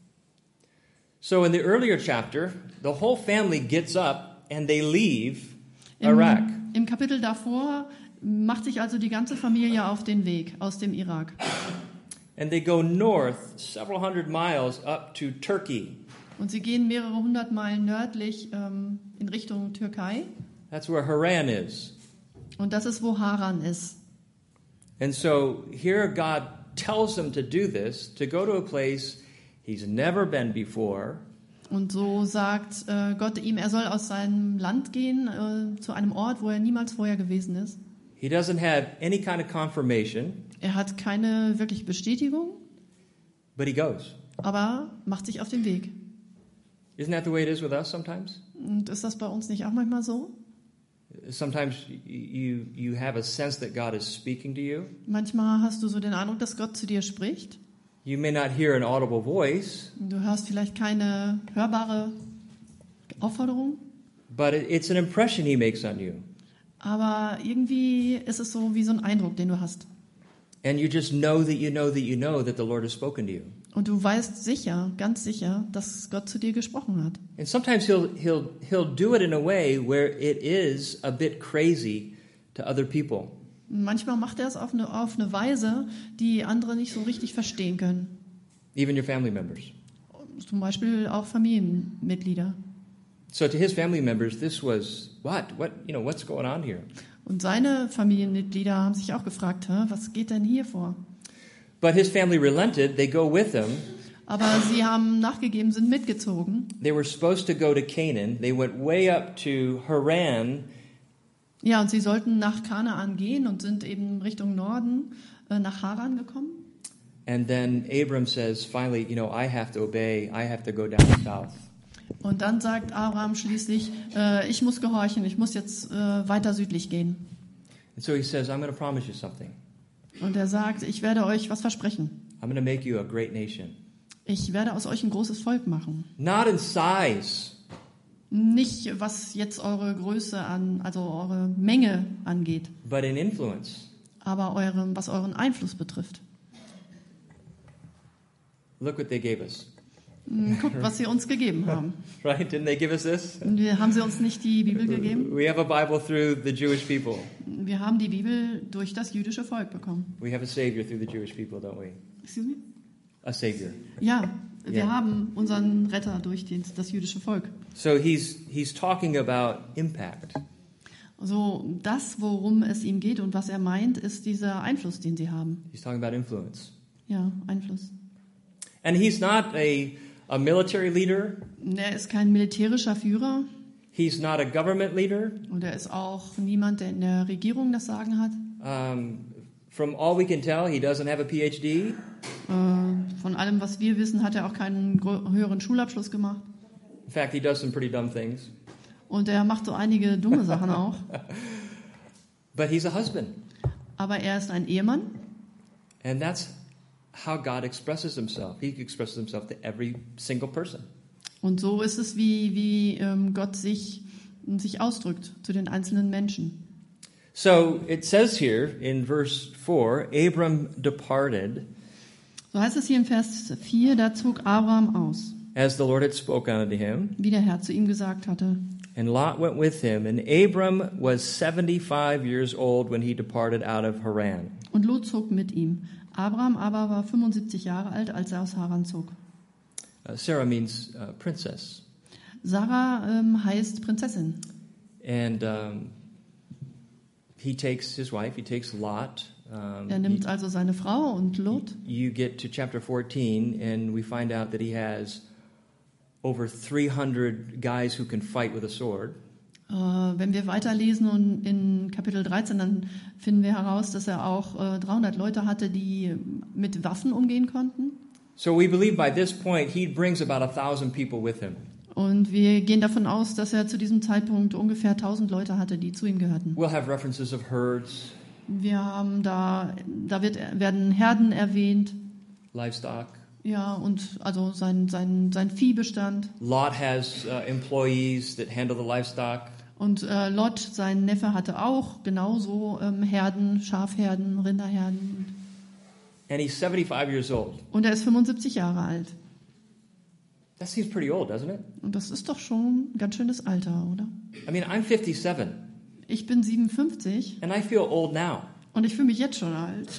Speaker 3: So in the earlier chapter, the whole family gets up and they leave Iraq.
Speaker 2: Im Kapitel davor macht sich also die ganze Familie auf den Weg aus dem Irak.
Speaker 3: And they go north several hundred miles up to Turkey.
Speaker 2: Und sie gehen mehrere hundert Meilen nördlich in Richtung Türkei.
Speaker 3: That's where Haran is.
Speaker 2: Und das ist, wo Haran ist.
Speaker 3: And so here God tells him to do this, to go to a place he's never been before.
Speaker 2: Und so sagt Gott ihm, er soll aus seinem Land gehen, zu einem Ort, wo er niemals vorher gewesen ist.
Speaker 3: He doesn't have any kind of confirmation,
Speaker 2: Er hat keine wirkliche Bestätigung,
Speaker 3: but he goes.
Speaker 2: aber macht sich auf den Weg.
Speaker 3: Isn't that the way it is with us sometimes?
Speaker 2: Und ist das bei uns nicht auch manchmal so?
Speaker 3: Sometimes you have a sense that God is speaking to you.
Speaker 2: Manchmal hast du so den Eindruck, dass Gott zu dir spricht.
Speaker 3: You may not hear an audible voice,
Speaker 2: Du hörst vielleicht keine hörbare Aufforderung,
Speaker 3: but it's an impression he makes on you.
Speaker 2: aber irgendwie ist es so wie so ein Eindruck, den du hast.
Speaker 3: And you just know that you know that you know that the Lord has spoken to you.
Speaker 2: Und du weißt sicher, ganz sicher, dass Gott zu dir gesprochen hat.
Speaker 3: And sometimes he'll do it in a way where it is a bit crazy to other people.
Speaker 2: Manchmal macht er es auf eine Weise, die andere nicht so richtig verstehen können.
Speaker 3: Even your family members.
Speaker 2: Zum Beispiel auch Familienmitglieder.
Speaker 3: So to his family members, this was what's going on here?
Speaker 2: Und seine Familienmitglieder haben sich auch gefragt, was geht denn hier vor?
Speaker 3: But his family relented. They go with him.
Speaker 2: Aber sie haben nachgegeben, sind mitgezogen.
Speaker 3: They were supposed to go to Canaan. They went way up to Haran.
Speaker 2: Ja, und sie sollten nach Kanaan gehen und sind eben Richtung Norden nach Haran gekommen.
Speaker 3: And then Abram says, finally, I have to obey. I have to go down south.
Speaker 2: Und dann sagt Abraham schließlich, ich muss gehorchen, ich muss jetzt weiter südlich gehen.
Speaker 3: And so he says, I'm going to promise you something.
Speaker 2: Und er sagt, ich werde euch was versprechen.
Speaker 3: I'm going to make you a great nation.
Speaker 2: Ich werde aus euch ein großes Volk machen.
Speaker 3: Not in size,
Speaker 2: Nicht, was jetzt eure Größe also eure Menge angeht,
Speaker 3: but in influence.
Speaker 2: aber was euren Einfluss betrifft.
Speaker 3: Look what they gave us.
Speaker 2: Guckt, was sie uns gegeben haben.
Speaker 3: Right? Didn't they give us this?
Speaker 2: Haben sie uns nicht die Bibel gegeben?
Speaker 3: We have a Bible through the Jewish people.
Speaker 2: Wir haben die Bibel durch das jüdische Volk bekommen.
Speaker 3: We have a Savior through the Jewish people, don't we?
Speaker 2: Excuse me?
Speaker 3: A Savior.
Speaker 2: Ja, wir
Speaker 3: Ja.
Speaker 2: haben unseren Retter durch das jüdische Volk.
Speaker 3: So he's talking about impact.
Speaker 2: Also das, worum es ihm geht und was er meint, ist dieser Einfluss, den sie haben.
Speaker 3: He's talking about influence.
Speaker 2: Ja, Einfluss.
Speaker 3: And he's not a military leader.
Speaker 2: Und er ist kein militärischer Führer
Speaker 3: He's not a government leader.
Speaker 2: und er ist auch niemand, der in der Regierung das Sagen hat.
Speaker 3: From all we can tell, he doesn't have a PhD.
Speaker 2: Von allem, was wir wissen, hat er auch keinen höheren Schulabschluss gemacht.
Speaker 3: In fact, he does some pretty dumb things.
Speaker 2: Und er macht so einige dumme Sachen auch.
Speaker 3: But he's a husband.
Speaker 2: Aber er ist ein Ehemann.
Speaker 3: And that's how God expresses himself. He expresses himself to every single person.
Speaker 2: Und so ist es, wie Gott sich ausdrückt zu den einzelnen Menschen.
Speaker 3: So it says here in verse 4, Abram departed
Speaker 2: So heißt es hier in Vers 4, da zog Abraham aus,
Speaker 3: as the Lord had spoken unto him,
Speaker 2: wie der Herr zu ihm gesagt hatte.
Speaker 3: and Lot went with him. And Abram was 75 years old when he departed out of Haran.
Speaker 2: Und Lot zog mit ihm. Abraham aber war 75 Jahre alt, als er aus Haran zog.
Speaker 3: Sarah means princess.
Speaker 2: Sarah heißt Prinzessin.
Speaker 3: And he takes his wife, he takes Lot.
Speaker 2: Er nimmt also seine Frau und Lot.
Speaker 3: You get to chapter 14, and we find out that he has over 300 guys who can fight with a sword.
Speaker 2: Wenn wir weiterlesen und in Kapitel 13, dann finden wir heraus, dass er auch 300 Leute hatte, die mit Waffen umgehen konnten.
Speaker 3: So we believe by this point he brings about 1,000 people with him.
Speaker 2: Und wir gehen davon aus, dass er zu diesem Zeitpunkt ungefähr 1000 Leute hatte, die zu ihm gehörten.
Speaker 3: We'll have references of herds,
Speaker 2: Wir haben werden Herden erwähnt,
Speaker 3: livestock.
Speaker 2: ja, und also sein Viehbestand.
Speaker 3: Lot has employees that handle the livestock.
Speaker 2: Und Lot, sein Neffe, hatte auch genauso Herden, Schafherden, Rinderherden.
Speaker 3: And he's 75 years old.
Speaker 2: Und er ist 75 Jahre alt.
Speaker 3: That seems pretty old, doesn't it?
Speaker 2: Und das ist doch schon ein ganz schönes Alter, oder?
Speaker 3: I mean, I'm 57,
Speaker 2: Ich bin 57
Speaker 3: and I feel old now.
Speaker 2: und ich fühle mich jetzt schon alt.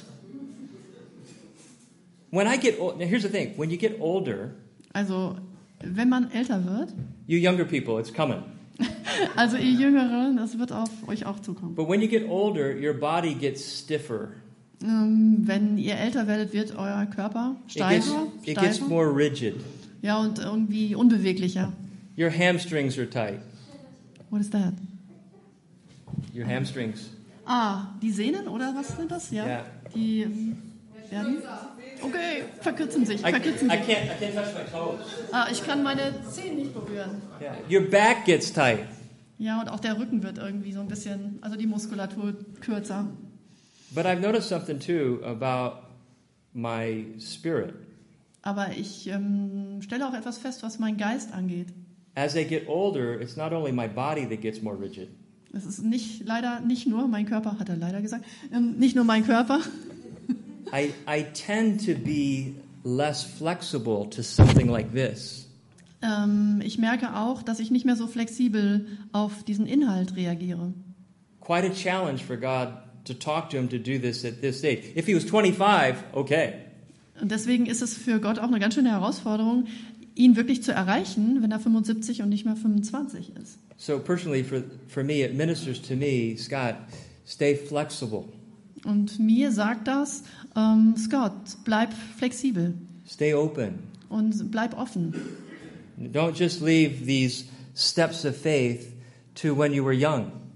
Speaker 3: When I get old, now here's the thing: when you get older,
Speaker 2: Also, wenn man älter wird,
Speaker 3: you younger people, it's coming.
Speaker 2: also ihr Jüngeren, das wird auf euch auch zukommen.
Speaker 3: But when you get older, your body gets stiffer.
Speaker 2: Wenn ihr älter werdet, wird euer Körper steifer,
Speaker 3: It gets more rigid.
Speaker 2: ja, und irgendwie unbeweglicher.
Speaker 3: Your hamstrings are tight.
Speaker 2: What is that?
Speaker 3: Your hamstrings.
Speaker 2: Die Sehnen, oder was sind das? Ja.
Speaker 3: Ja.
Speaker 2: Die werden... Okay, verkürzen sich.
Speaker 3: I can't touch my toes.
Speaker 2: Ich kann meine Zehen nicht berühren.
Speaker 3: Yeah. Your back gets tight.
Speaker 2: Ja, und auch der Rücken wird irgendwie so ein bisschen, also die Muskulatur kürzer.
Speaker 3: But I've noticed something too about my spirit.
Speaker 2: Aber ich stelle auch etwas fest, was meinen Geist angeht.
Speaker 3: As I get older, it's not only my body that gets more rigid.
Speaker 2: Es ist leider nicht nur mein Körper, hat er leider gesagt, nicht nur mein Körper.
Speaker 3: I tend to be less flexible to something like this.
Speaker 2: Ich merke auch, dass ich nicht mehr so flexibel auf diesen Inhalt reagiere.
Speaker 3: Quite a challenge for God to talk to him to do this at this stage. If he was 25, okay.
Speaker 2: Und deswegen ist es für Gott auch eine ganz schöne Herausforderung, ihn wirklich zu erreichen, wenn er 75 und nicht mehr 25 ist.
Speaker 3: So personally, for me, it ministers to me, Scott, stay flexible.
Speaker 2: Und mir sagt das, Scott, bleib flexibel
Speaker 3: Stay open.
Speaker 2: und bleib offen.
Speaker 3: Don't just leave these steps of faith to when you were young.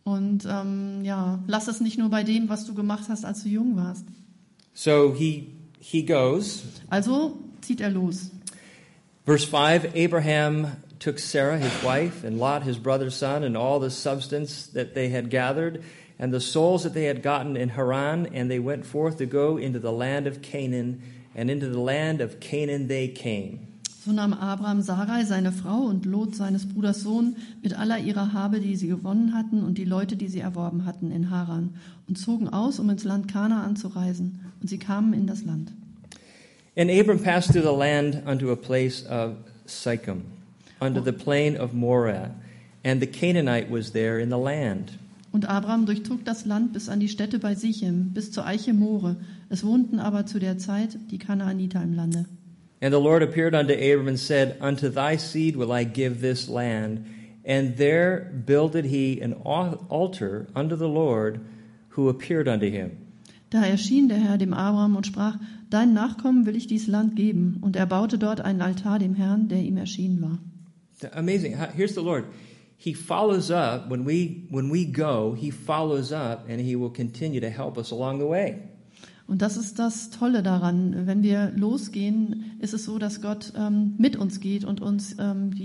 Speaker 2: Und lass es nicht nur bei dem, was du gemacht hast, als du jung warst.
Speaker 3: So he goes.
Speaker 2: Also zieht er los.
Speaker 3: Verse 5, Abraham took Sarah, his wife, and Lot, his brother's son, and all the substance that they had gathered, and the souls that they had gotten in Haran, and they went forth to go into the land of Canaan, and into the land of Canaan they came.
Speaker 2: So nahm Abraham Sarai, seine Frau, und Lot, seines Bruders Sohn, mit aller ihrer Habe, die sie gewonnen hatten, und die Leute, die sie erworben hatten, in Haran, und zogen aus, um ins Land Kanaan zu reisen. Und sie kamen in das Land.
Speaker 3: And Abram passed through the land unto a place of Sychem, unto the plain of Moreh, and the Canaanite was there in the land.
Speaker 2: Und Abraham durchzog das Land bis an die Stätte bei Sichem, bis zur Eiche More. Es wohnten aber zu der Zeit die Kanaaniter im Lande.
Speaker 3: And the Lord appeared unto Abram and said, Unto thy seed will I give this land. And there builded he an altar unto the Lord, who appeared unto him.
Speaker 2: Da erschien der Herr dem Abraham und sprach, dein Nachkommen will ich dies Land geben. Und er baute dort einen Altar dem Herrn, der ihm erschienen war.
Speaker 3: Amazing. Here's the Lord. He follows up. When we go, he follows up and he will continue to help us along the way.
Speaker 2: Und das ist das Tolle daran. Wenn wir losgehen, ist es so, dass Gott mit uns geht und uns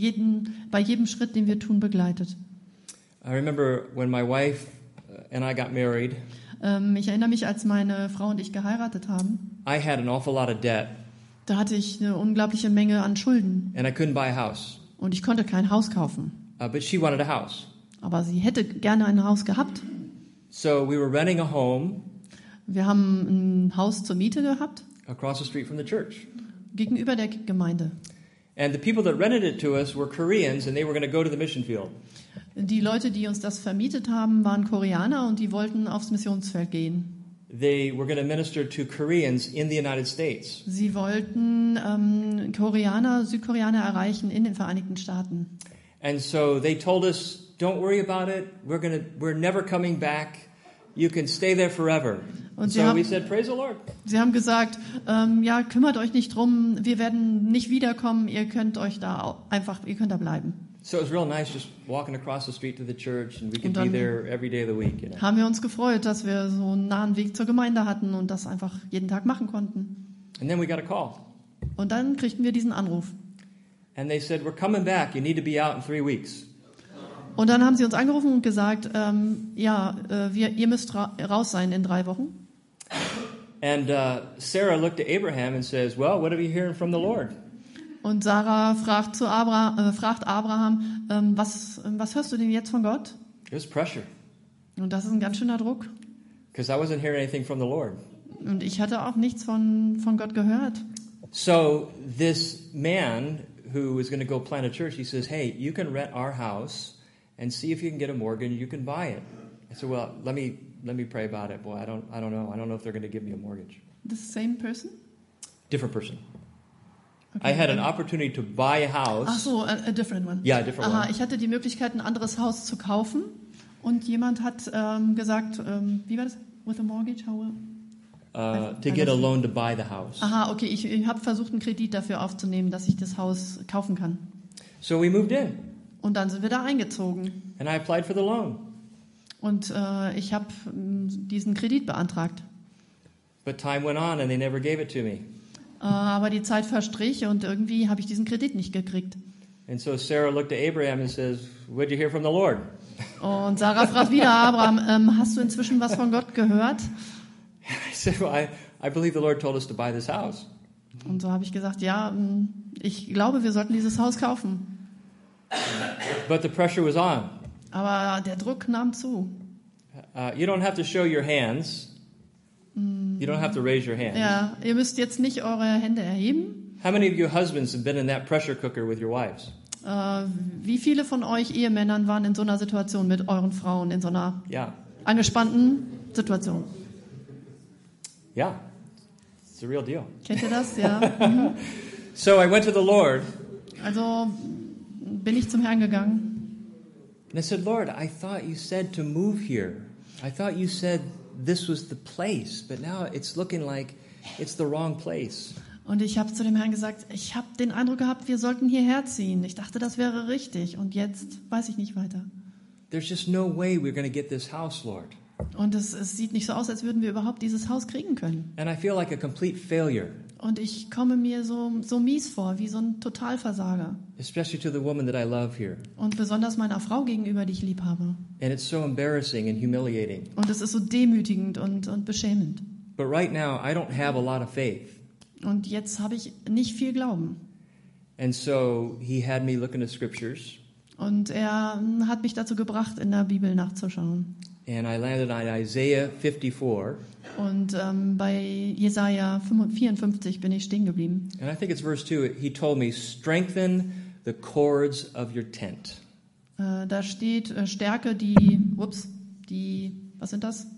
Speaker 2: bei jedem Schritt, den wir tun, begleitet.
Speaker 3: I remember when my wife and I got married.
Speaker 2: Ich erinnere mich, als meine Frau und ich geheiratet haben.
Speaker 3: I had an awful lot of debt.
Speaker 2: Da hatte ich eine unglaubliche Menge an Schulden.
Speaker 3: And I couldn't buy a house.
Speaker 2: Und ich konnte kein Haus kaufen.
Speaker 3: But she wanted a house.
Speaker 2: Aber sie hätte gerne ein Haus gehabt.
Speaker 3: So we were renting a home.
Speaker 2: Wir haben ein Haus zur Miete gehabt.
Speaker 3: Across the street from the church.
Speaker 2: Gegenüber der Gemeinde.
Speaker 3: And the people that rented it to us were Koreans and they were going to go to the mission field.
Speaker 2: Die Leute, die uns das vermietet haben, waren Koreaner und die wollten aufs Missionsfeld gehen.
Speaker 3: They were going to minister to Koreans in the United States.
Speaker 2: Sie wollten Südkoreaner erreichen in den Vereinigten Staaten.
Speaker 3: And so they told us, don't worry about it. We're never coming back. You can stay there forever.
Speaker 2: Und
Speaker 3: so we said, praise the Lord.
Speaker 2: Sie haben gesagt, kümmert euch nicht drum, wir werden nicht wiederkommen, ihr könnt da bleiben.
Speaker 3: So it was real nice just walking across the street to the church and we could be there every day of the week. You know?
Speaker 2: Haben wir uns gefreut, dass wir so einen nahen Weg zur Gemeinde hatten und das einfach jeden Tag machen konnten.
Speaker 3: And then we got a call.
Speaker 2: Und dann kriegten wir diesen Anruf.
Speaker 3: And they said, we're coming back. You need to be out in 3 weeks.
Speaker 2: Und dann haben sie uns angerufen und gesagt, ihr müsst raus sein in 3 Wochen.
Speaker 3: And Sarah looked at Abraham and says, well, what are you hearing from the Lord?
Speaker 2: Und Sarah fragt Abraham, was hörst du denn jetzt von Gott?
Speaker 3: It was pressure.
Speaker 2: Und das ist ein ganz schöner Druck.
Speaker 3: Because I wasn't hearing anything from the Lord.
Speaker 2: Und ich hatte auch nichts von Gott gehört.
Speaker 3: So this man who was going to go plant a church, he says, hey, you can rent our house and see if you can get a mortgage. You can buy it. I said, well, let me pray about it. Boy, I don't know. I don't know if they're going to give me a mortgage.
Speaker 2: The same person?
Speaker 3: Different person.
Speaker 2: Okay.
Speaker 3: I had an opportunity to buy a house.
Speaker 2: Ach so, a different one.
Speaker 3: Yeah, a different one.
Speaker 2: Ich hatte die Möglichkeit, ein anderes Haus zu kaufen. Und jemand hat gesagt, wie war das? With a mortgage?
Speaker 3: To get a loan to buy the house.
Speaker 2: Aha, okay. Ich habe versucht, einen Kredit dafür aufzunehmen, dass ich das Haus kaufen kann.
Speaker 3: So we moved in.
Speaker 2: Und dann sind wir da eingezogen.
Speaker 3: And I applied for the loan.
Speaker 2: Und ich habe diesen Kredit beantragt.
Speaker 3: But time went on and they never gave it to me.
Speaker 2: Aber die Zeit verstrich und irgendwie habe ich diesen Kredit nicht gekriegt.
Speaker 3: And so Sarah looked at Abraham and says, "What did you hear from the Lord?"
Speaker 2: Und Sarah fragt wieder Abraham, hast du inzwischen was von Gott gehört?
Speaker 3: I said, well, I believe the Lord told us to buy this house.
Speaker 2: Und so habe ich gesagt, ja, ich glaube, wir sollten dieses Haus kaufen.
Speaker 3: But the pressure was on.
Speaker 2: Aber der Druck nahm zu.
Speaker 3: You don't have to show your hands. You don't have to raise your hands.
Speaker 2: Ja, ihr müsst jetzt nicht eure Hände erheben.
Speaker 3: How many of you husbands have been in that pressure cooker with your wives?
Speaker 2: Wie viele von euch Ehemännern waren in so einer Situation mit euren Frauen, in so einer angespannten Situation?
Speaker 3: Yeah, it's a real deal.
Speaker 2: Kennt ihr das? Ja. Mhm.
Speaker 3: So I went to the Lord.
Speaker 2: Also bin ich zum Herrn gegangen.
Speaker 3: And I said, Lord, I thought you said to move here. I thought you said this was the place, but now it's looking like it's the wrong place.
Speaker 2: Und ich habe zu dem Herrn gesagt, ich habe den Eindruck gehabt, wir sollten hierher ziehen. Ich dachte, das wäre richtig. Und jetzt weiß ich nicht weiter.
Speaker 3: there's just no way we're going to get this house, Lord.
Speaker 2: Und es sieht nicht so aus, als würden wir überhaupt dieses Haus kriegen können.
Speaker 3: And I feel like a complete failure,
Speaker 2: Und ich komme mir so mies vor, wie so ein Totalversager.
Speaker 3: especially to the woman that I love here.
Speaker 2: Und besonders meiner Frau gegenüber, die ich lieb habe.
Speaker 3: And it's so embarrassing and humiliating.
Speaker 2: Und es ist so demütigend und beschämend.
Speaker 3: But right now, I don't have a lot of faith.
Speaker 2: Und jetzt habe ich nicht viel Glauben.
Speaker 3: And so he had me look into scriptures,
Speaker 2: Und er hat mich dazu gebracht, in der Bibel nachzuschauen.
Speaker 3: and I landed on Isaiah 54.
Speaker 2: Und bei Jesaja 54 bin ich stehen geblieben.
Speaker 3: And I think it's verse 2. He told me, strengthen the cords of your tent.
Speaker 2: Da steht, stärke was sind das?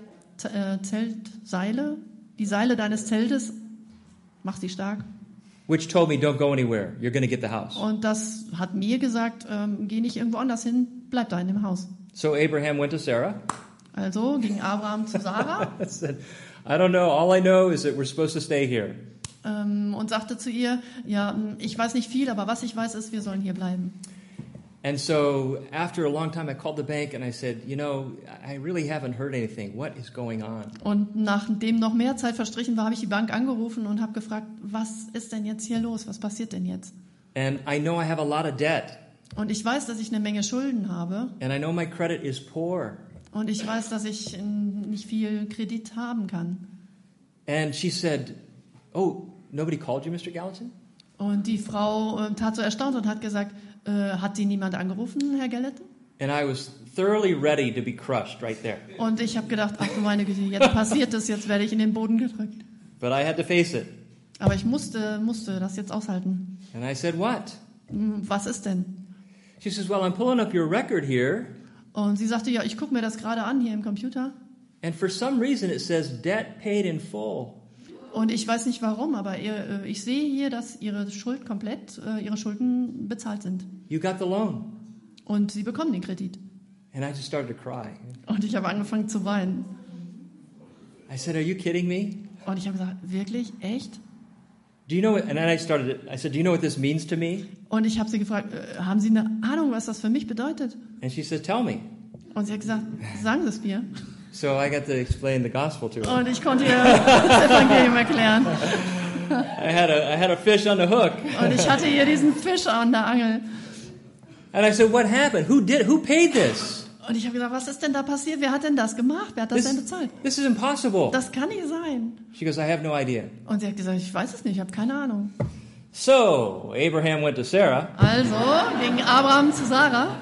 Speaker 2: Zeltseile? Die Seile deines Zeltes, mach sie stark.
Speaker 3: Which told me, don't go anywhere. You're going to get the house.
Speaker 2: Und das hat mir gesagt, geh nicht irgendwo anders hin, bleib da in dem Haus.
Speaker 3: So Abraham went to Sarah.
Speaker 2: Also ging Abraham zu Sarah
Speaker 3: Said, I don't know. All I know is that we're supposed to stay here.
Speaker 2: und sagte zu ihr, ja, ich weiß nicht viel, aber was ich weiß ist, wir sollen hier bleiben.
Speaker 3: And so after a long time, I called the bank and I said, you know, I really haven't heard anything. What is going on?
Speaker 2: Und nachdem noch mehr Zeit verstrichen war, habe ich die Bank angerufen und habe gefragt, was ist denn jetzt hier los? Was passiert denn jetzt?
Speaker 3: And I know I have a lot of debt.
Speaker 2: Und ich weiß, dass ich eine Menge Schulden habe.
Speaker 3: And I know my credit is poor.
Speaker 2: Und ich weiß, dass ich nicht viel Kredit haben kann.
Speaker 3: And she said, oh, nobody called you, Mr. Gallatin?
Speaker 2: Und die Frau tat so erstaunt und hat gesagt, hat Sie niemand angerufen, Herr Gallatin?
Speaker 3: And I was thoroughly ready to be crushed right there.
Speaker 2: Und ich habe gedacht, ach du meine Güte, jetzt passiert es, jetzt werde ich in den Boden gedrückt.
Speaker 3: But I had to face it.
Speaker 2: Aber ich musste das jetzt aushalten.
Speaker 3: And I said, what?
Speaker 2: Was ist denn?
Speaker 3: She says, well, I'm pulling up your record here.
Speaker 2: Und sie sagte, ja, ich gucke mir das gerade an hier im Computer.
Speaker 3: And for some reason it says debt paid in full.
Speaker 2: Und ich weiß nicht warum, aber ich sehe hier, dass ihre Schulden bezahlt sind.
Speaker 3: You got the loan.
Speaker 2: Und sie bekommen den Kredit.
Speaker 3: And I just started to cry.
Speaker 2: Und ich habe angefangen zu weinen.
Speaker 3: I said, are you kidding me?
Speaker 2: Und ich habe gesagt, wirklich? Echt?
Speaker 3: Do you know what, and then I said, do you know what this means to me?
Speaker 2: Und ich habe sie gefragt, haben Sie eine Ahnung, was das für mich bedeutet?
Speaker 3: And she said, tell me.
Speaker 2: Und sie hat gesagt, sagen Sie es mir.
Speaker 3: So I got to explain the gospel to her.
Speaker 2: Und ich konnte ihr das Evangelium erklären.
Speaker 3: I had a fish on the hook.
Speaker 2: Und ich hatte hier diesen Fisch an der Angel.
Speaker 3: And I said, what happened? Who paid this?
Speaker 2: Und ich habe gesagt, was ist denn da passiert? Wer hat denn das gemacht? Wer hat das denn bezahlt?
Speaker 3: This is impossible.
Speaker 2: Das kann nicht sein.
Speaker 3: She goes, I have no idea.
Speaker 2: Und sie hat gesagt, ich weiß es nicht, ich habe keine Ahnung.
Speaker 3: So Abraham went to Sarah.
Speaker 2: Also ging Abraham zu Sarah.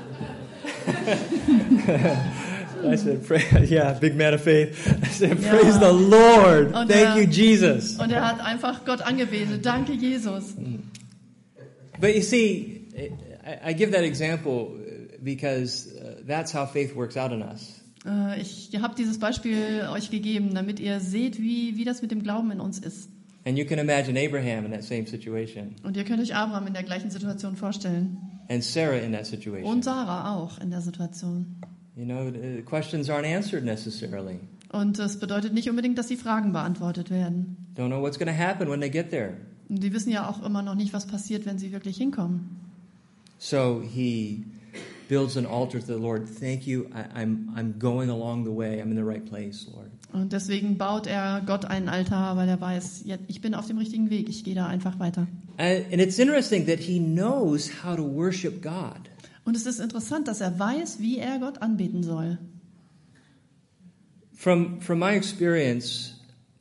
Speaker 3: I said, yeah, big man of faith. I said, praise the Lord.
Speaker 2: Und
Speaker 3: Thank you, Jesus.
Speaker 2: Und er hat einfach Gott angebetet. Danke, Jesus.
Speaker 3: But you see, I give that example because that's how faith works out in us.
Speaker 2: Ich habe dieses Beispiel euch gegeben, damit ihr seht, wie das mit dem Glauben in uns ist.
Speaker 3: And you can imagine Abraham in that same situation.
Speaker 2: Und ihr könnt euch Abraham in der gleichen Situation vorstellen.
Speaker 3: And Sarah in that situation.
Speaker 2: Und Sarah auch in der Situation.
Speaker 3: You know, the questions aren't answered necessarily.
Speaker 2: Und es bedeutet nicht unbedingt, dass die Fragen beantwortet werden.
Speaker 3: Don't know what's going to happen when they get there.
Speaker 2: Und die wissen ja auch immer noch nicht, was passiert, wenn sie wirklich hinkommen.
Speaker 3: So he builds an altar to the Lord. Thank you. I'm going along the way. I'm in the right place, Lord.
Speaker 2: Und deswegen baut er Gott einen Altar, weil er weiß, ja, ich bin auf dem richtigen Weg. Ich gehe da einfach weiter.
Speaker 3: And it's interesting that he knows how to worship God.
Speaker 2: Und es ist interessant, dass er weiß, wie er Gott anbeten soll.
Speaker 3: From my experience,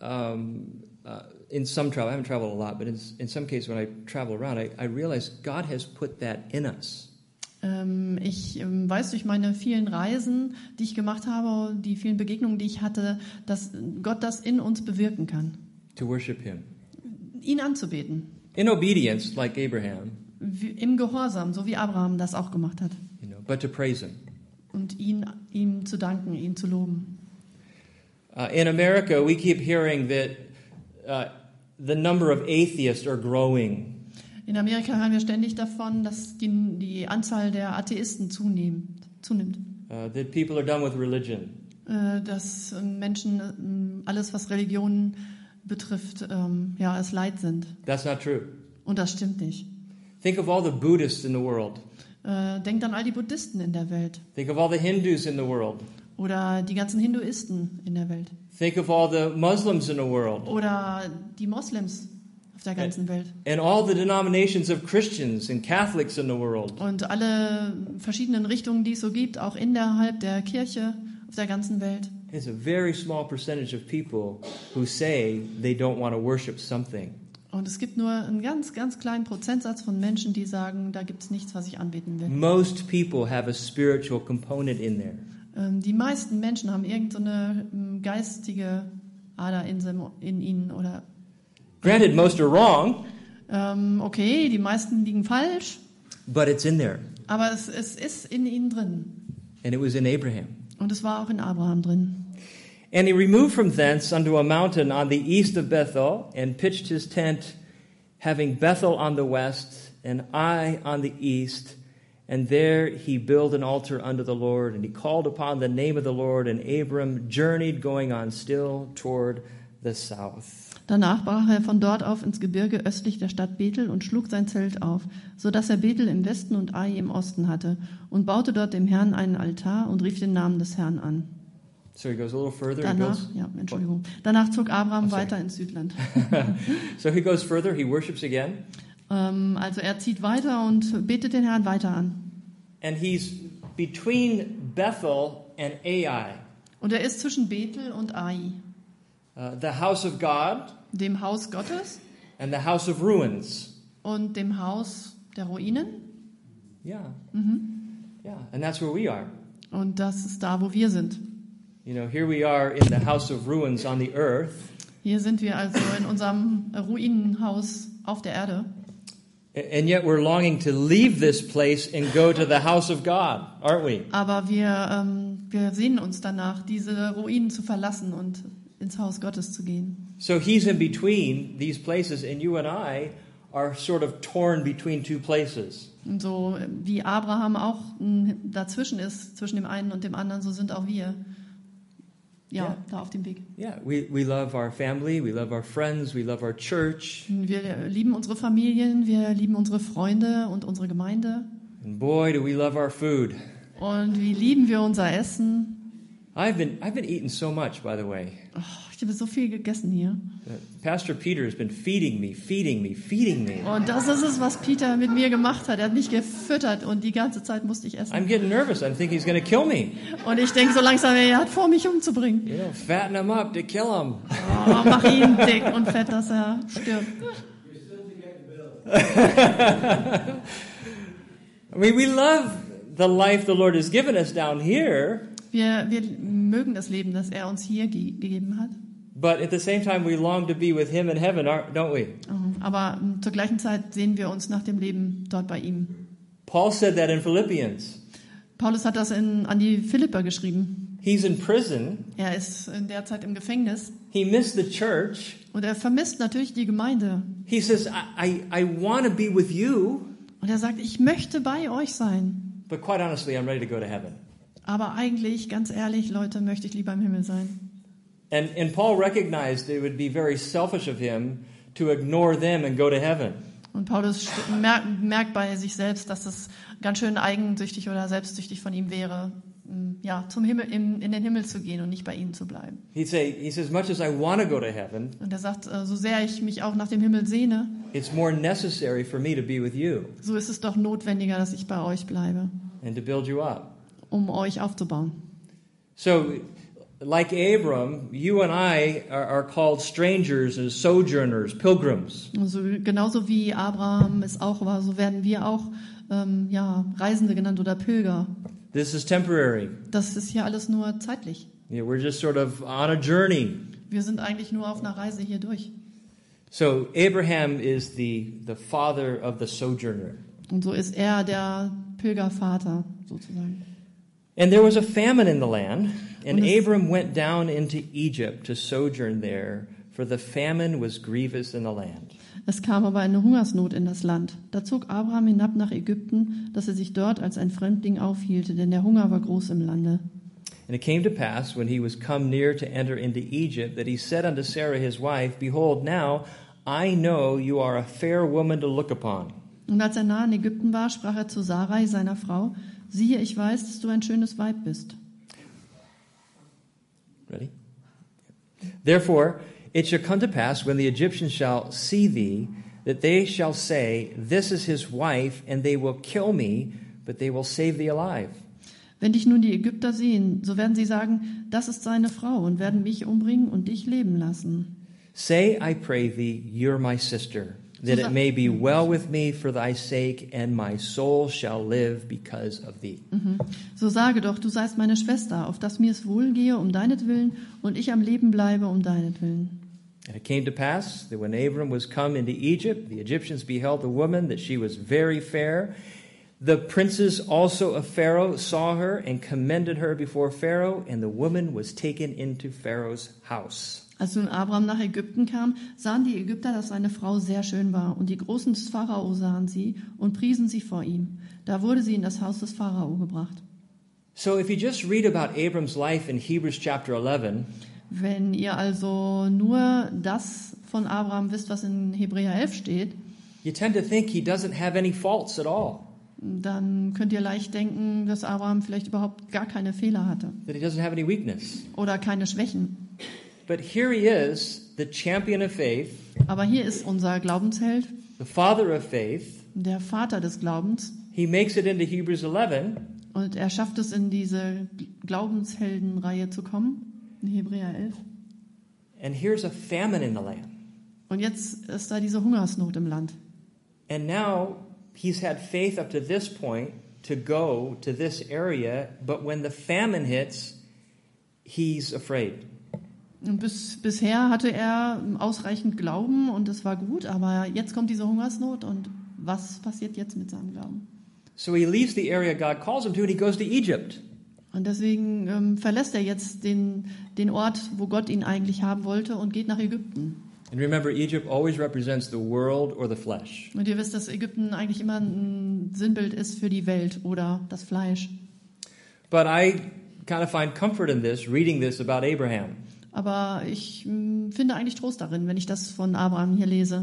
Speaker 3: in some travel, I haven't traveled a lot, but in some cases when I travel around, I realize God has put that in us.
Speaker 2: Ich weiß durch meine vielen Reisen, die ich gemacht habe, die vielen Begegnungen, die ich hatte, dass Gott das in uns bewirken kann.
Speaker 3: To worship Him.
Speaker 2: Ihn anzubeten.
Speaker 3: In obedience, like Abraham.
Speaker 2: Im Gehorsam, so wie Abraham das auch gemacht hat.
Speaker 3: You know, but to praise Him.
Speaker 2: Und ihm zu danken, ihn zu loben.
Speaker 3: In America, we keep hearing that the number of atheists are growing.
Speaker 2: In Amerika hören wir ständig davon, dass die Anzahl der Atheisten zunimmt.
Speaker 3: That people are done with religion.
Speaker 2: Dass Menschen alles, was Religion betrifft, es leid sind.
Speaker 3: That's not true.
Speaker 2: Und das stimmt nicht.
Speaker 3: Think of all the Buddhists in the world.
Speaker 2: Denkt an all die Buddhisten in der Welt
Speaker 3: Think of all the Hindus in the world.
Speaker 2: oder die ganzen Hinduisten in der Welt
Speaker 3: Think of all the Muslims in the world.
Speaker 2: oder die Moslems auf der ganzen Welt
Speaker 3: And all the denominations of Christians and Catholics in the world.
Speaker 2: und alle verschiedenen Richtungen, die es so gibt, auch innerhalb der Kirche auf der ganzen Welt.
Speaker 3: It's a very small percentage of people who say they don't want to worship something.
Speaker 2: Und es gibt nur einen ganz, ganz kleinen Prozentsatz von Menschen, die sagen, da gibt es nichts, was ich anbeten will.
Speaker 3: Most people have a spiritual component in there.
Speaker 2: Die meisten Menschen haben irgendeine geistige Ader in ihnen. Oder
Speaker 3: Granted, most are wrong,
Speaker 2: okay, die meisten liegen falsch,
Speaker 3: but it's in there.
Speaker 2: aber es ist in ihnen drin.
Speaker 3: And it was in Abraham.
Speaker 2: Und es war auch in Abraham drin.
Speaker 3: And he removed from thence unto a mountain on the east of Bethel, and pitched his tent, having Bethel on the west, and Ai on the east. And there he built an altar unto the Lord, and he called upon the name of the Lord, and Abram journeyed, going on still toward the south.
Speaker 2: Danach brach er von dort auf ins Gebirge östlich der Stadt Bethel und schlug sein Zelt auf, so dass er Bethel im Westen und Ai im Osten hatte, und baute dort dem Herrn einen Altar und rief den Namen des Herrn an.
Speaker 3: So he goes a little further.
Speaker 2: Danach zog Abraham weiter ins Südland.
Speaker 3: So he goes further, he worships again.
Speaker 2: Also er zieht weiter und betet den Herrn weiter an.
Speaker 3: And he's between Bethel and Ai,
Speaker 2: Und er ist zwischen Bethel und Ai,
Speaker 3: the house of God
Speaker 2: dem Haus Gottes
Speaker 3: and the house of ruins.
Speaker 2: und dem Haus der Ruinen.
Speaker 3: Yeah. Yeah, and that's where we are.
Speaker 2: Und das ist da, wo wir sind.
Speaker 3: You know, here we are in the house of ruins on the earth.
Speaker 2: Hier sind wir also in unserem Ruinenhaus auf der Erde.
Speaker 3: And yet we're longing to leave this place and go to the house of God, aren't we?
Speaker 2: Aber wir sehnen uns danach, diese Ruinen zu verlassen und ins Haus Gottes zu gehen.
Speaker 3: So he's in between these places, and you and I are sort of torn between two places.
Speaker 2: Und so wie Abraham auch dazwischen ist, zwischen dem einen und dem anderen, so sind auch wir. Ja, da auf dem Weg.
Speaker 3: Yeah, we love our family, we love our friends, we love our church.
Speaker 2: Wir lieben unsere Familien, wir lieben unsere Freunde und unsere Gemeinde.
Speaker 3: And boy, do we love our food.
Speaker 2: Und wie lieben wir unser Essen.
Speaker 3: I've been eating so much, by the way.
Speaker 2: Oh, ich habe so viel gegessen hier.
Speaker 3: Pastor Peter has been feeding me.
Speaker 2: Und das ist es, was Peter mit mir gemacht hat. Er hat mich gefüttert und die ganze Zeit musste ich essen.
Speaker 3: I'm getting nervous. I think he's going to kill me.
Speaker 2: Und ich denke so langsam, er hat vor, mich umzubringen.
Speaker 3: You know, fatten him up to kill him.
Speaker 2: Oh, mach ihn dick und fett, dass er stirbt.
Speaker 3: I mean, we love the life the Lord has given us down here.
Speaker 2: Wir mögen das Leben, das er uns hier gegeben hat.
Speaker 3: But at the same time, we long to be with Him in heaven, don't we?
Speaker 2: Aber zur gleichen Zeit sehen wir uns nach dem Leben dort bei ihm.
Speaker 3: Paul said that in Philippians.
Speaker 2: Paulus hat das an die Philipper geschrieben.
Speaker 3: He's in prison.
Speaker 2: Er ist in der Zeit im Gefängnis.
Speaker 3: He missed the church.
Speaker 2: Und er vermisst natürlich die Gemeinde.
Speaker 3: He says, I want to be with you.
Speaker 2: Und er sagt, ich möchte bei euch sein.
Speaker 3: But quite honestly, I'm ready to go to heaven.
Speaker 2: Aber eigentlich, ganz ehrlich, Leute, möchte ich lieber im Himmel sein.
Speaker 3: And Paul recognized it would be very selfish of him to ignore them and go to heaven.
Speaker 2: Und Paulus merkt bei sich selbst, dass es ganz schön eigensüchtig oder selbstsüchtig von ihm wäre, ja, zum Himmel, in den Himmel zu gehen und nicht bei ihnen zu bleiben.
Speaker 3: He says, much as I want to go to heaven,
Speaker 2: und er sagt, so sehr ich mich auch nach dem Himmel sehne,
Speaker 3: it's more necessary for me to be with you.
Speaker 2: So ist es doch notwendiger, dass ich bei euch bleibe.
Speaker 3: And to build you up.
Speaker 2: Um euch aufzubauen.
Speaker 3: So, like Abram, you and I are called strangers and sojourners, pilgrims.
Speaker 2: Also genauso wie Abraham es auch war, so werden wir auch Reisende genannt oder Pilger.
Speaker 3: This is temporary.
Speaker 2: Das ist hier alles nur zeitlich.
Speaker 3: Yeah, we're just sort of on a journey.
Speaker 2: Wir sind eigentlich nur auf einer Reise hier durch.
Speaker 3: So Abraham is the father of the sojourner.
Speaker 2: Und so ist er der Pilgervater sozusagen.
Speaker 3: And there was a famine in the land, and Abram went down into Egypt to sojourn there, for the famine was grievous in the land.
Speaker 2: Es kam aber eine Hungersnot in das Land. Da zog Abraham hinab nach Ägypten, dass er sich dort als ein Fremdling aufhielte, denn der Hunger war groß im Lande.
Speaker 3: And it came to pass, when he was come near to enter into Egypt, that he said unto Sarah his wife, Behold, now I know you are a fair woman to look upon.
Speaker 2: Und als er nahe in Ägypten war, sprach er zu Sarai, seiner Frau, siehe, ich weiß, dass du ein schönes Weib bist.
Speaker 3: Ready? Therefore, it shall come to pass, when the Egyptians shall see thee, that they shall say, this is his wife, and they will kill me, but they will save thee alive.
Speaker 2: Wenn dich nun die Ägypter sehen, so werden sie sagen, das ist seine Frau, und werden mich umbringen und dich leben lassen.
Speaker 3: Say, I pray thee, you're my sister, that it may be well with me for thy sake, and my soul shall live because of thee.
Speaker 2: So sage doch, du seist meine Schwester, auf dass mir es wohlgehe um deinetwillen und ich am Leben bleibe um deinetwillen.
Speaker 3: And it came to pass that when Abram was come into Egypt, the Egyptians beheld the woman, that she was very fair. The princes also of Pharaoh saw her and commended her before Pharaoh, and the woman was taken into Pharaoh's house.
Speaker 2: Als nun Abraham nach Ägypten kam, sahen die Ägypter, dass seine Frau sehr schön war, und die Großen des Pharao sahen sie und priesen sie vor ihm. Da wurde sie in das Haus des Pharao gebracht.
Speaker 3: So if you just read about Abram's life in Hebrews chapter 11,
Speaker 2: Wenn ihr also nur das von Abraham wisst, was in Hebräer 11 steht,
Speaker 3: you tend to think he doesn't have any faults at all,
Speaker 2: dann könnt ihr leicht denken, dass Abraham vielleicht überhaupt gar keine Fehler hatte
Speaker 3: that he doesn't have any weakness.
Speaker 2: oder keine Schwächen.
Speaker 3: But here he is, the champion of faith,
Speaker 2: Aber hier ist unser Glaubensheld,
Speaker 3: the father of faith.
Speaker 2: der Vater des Glaubens,
Speaker 3: He makes it into Hebrews 11,
Speaker 2: und er schafft es, in diese Glaubensheldenreihe zu kommen, in Hebräer 11.
Speaker 3: and here's a famine in the land.
Speaker 2: Und jetzt ist da diese Hungersnot im Land.
Speaker 3: And now he's had faith up to this point to go to this area, but when the famine hits, he's afraid.
Speaker 2: Und bisher hatte er ausreichend Glauben und es war gut, aber jetzt kommt diese Hungersnot und was passiert jetzt mit seinem Glauben?
Speaker 3: So he leaves the area God calls him to and he goes to Egypt.
Speaker 2: Und deswegen verlässt er jetzt den Ort, wo Gott ihn eigentlich haben wollte, und geht nach Ägypten.
Speaker 3: And remember, Egypt always represents the world or the flesh.
Speaker 2: Und ihr wisst, dass Ägypten eigentlich immer ein Sinnbild ist für die Welt oder das Fleisch.
Speaker 3: But I kind of find comfort in this, reading this about Abraham.
Speaker 2: Aber ich finde eigentlich Trost darin, wenn ich das von Abraham hier lese.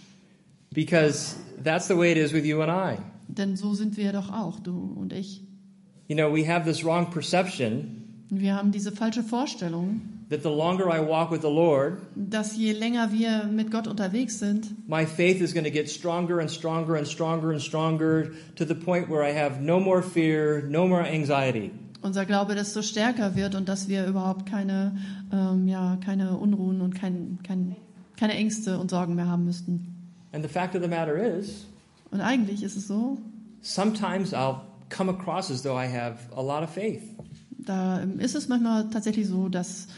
Speaker 3: Because that's the way it is with you and I.
Speaker 2: Denn so sind wir doch auch, du und ich.
Speaker 3: You know, we have this wrong perception
Speaker 2: Wir haben diese falsche Vorstellung,
Speaker 3: that the longer I walk with the Lord,
Speaker 2: dass je länger wir mit Gott unterwegs sind,
Speaker 3: my faith is going to get stronger and stronger and stronger and stronger to the point where I have no more fear, no more anxiety.
Speaker 2: unser Glaube desto stärker wird und dass wir überhaupt keine Unruhen und keine Ängste und Sorgen mehr haben müssten.
Speaker 3: And the fact of the matter is,
Speaker 2: Und eigentlich ist es so,
Speaker 3: sometimes I'll come across as though I have a lot of faith.
Speaker 2: da ist es manchmal tatsächlich so, dass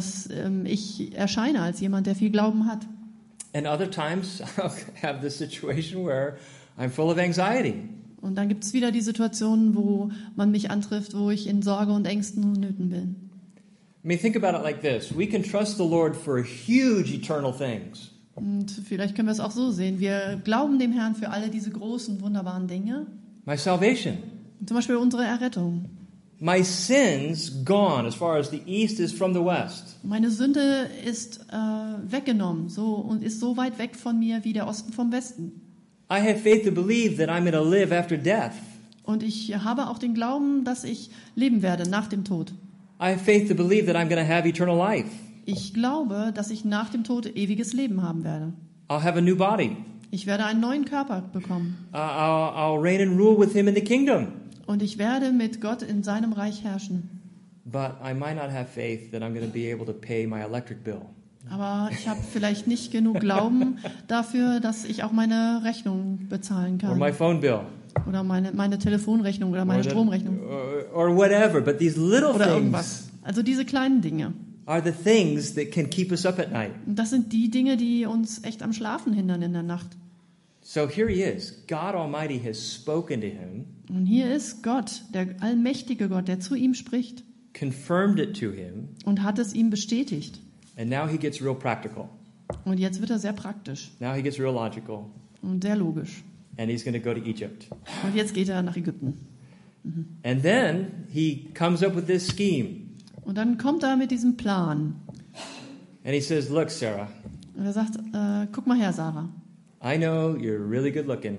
Speaker 2: ich erscheine als jemand, der viel Glauben hat.
Speaker 3: And other times I'll have this situation where I'm full of anxiety.
Speaker 2: Und dann gibt es wieder die Situationen, wo man mich antrifft, wo ich in Sorge und Ängsten und Nöten bin.
Speaker 3: I mean, think about it like this. We can trust the Lord for huge eternal things.
Speaker 2: Und vielleicht können wir es auch so sehen. Wir glauben dem Herrn für alle diese großen, wunderbaren Dinge.
Speaker 3: My salvation.
Speaker 2: Zum Beispiel unsere Errettung.
Speaker 3: My sins gone as far as the east is from the west.
Speaker 2: Meine Sünde ist weggenommen und ist so weit weg von mir wie der Osten vom Westen.
Speaker 3: I have faith to believe that I'm going to live after death.
Speaker 2: Und ich habe auch den Glauben, dass ich leben werde nach dem Tod.
Speaker 3: I have faith to believe that I'm going to have eternal life.
Speaker 2: Ich glaube, dass ich nach dem Tod ewiges Leben haben werde.
Speaker 3: I'll have a new body.
Speaker 2: Ich werde einen neuen Körper bekommen.
Speaker 3: I'll reign and rule with him in the kingdom.
Speaker 2: Und ich werde mit Gott in seinem Reich herrschen.
Speaker 3: But I might not have faith that I'm going to be able to pay my electric bill.
Speaker 2: Aber ich habe vielleicht nicht genug Glauben dafür, dass ich auch meine Rechnung bezahlen
Speaker 3: Or my
Speaker 2: kann.
Speaker 3: phone bill.
Speaker 2: Oder meine Telefonrechnung oder meine
Speaker 3: Or the-
Speaker 2: Stromrechnung.
Speaker 3: or whatever. But these little
Speaker 2: Oder
Speaker 3: things
Speaker 2: irgendwas. Also diese kleinen Dinge.
Speaker 3: are the things that can keep us up at night.
Speaker 2: Und das sind die Dinge, die uns echt am Schlafen hindern in der Nacht.
Speaker 3: So here he is. God Almighty has spoken to him,
Speaker 2: Und hier ist Gott, der allmächtige Gott, der zu ihm spricht
Speaker 3: confirmed it to him,
Speaker 2: und hat es ihm bestätigt.
Speaker 3: and now he gets real practical.
Speaker 2: Und jetzt wird er sehr praktisch
Speaker 3: Now he gets real logical,
Speaker 2: und sehr logisch.
Speaker 3: and he's going to go to Egypt.
Speaker 2: Und jetzt geht er nach Ägypten.
Speaker 3: And then he comes up with this scheme.
Speaker 2: Und dann kommt er mit diesem Plan.
Speaker 3: And he says, look, Sarah,
Speaker 2: Und er sagt, guck mal her, Sarah.
Speaker 3: I know you're really good looking.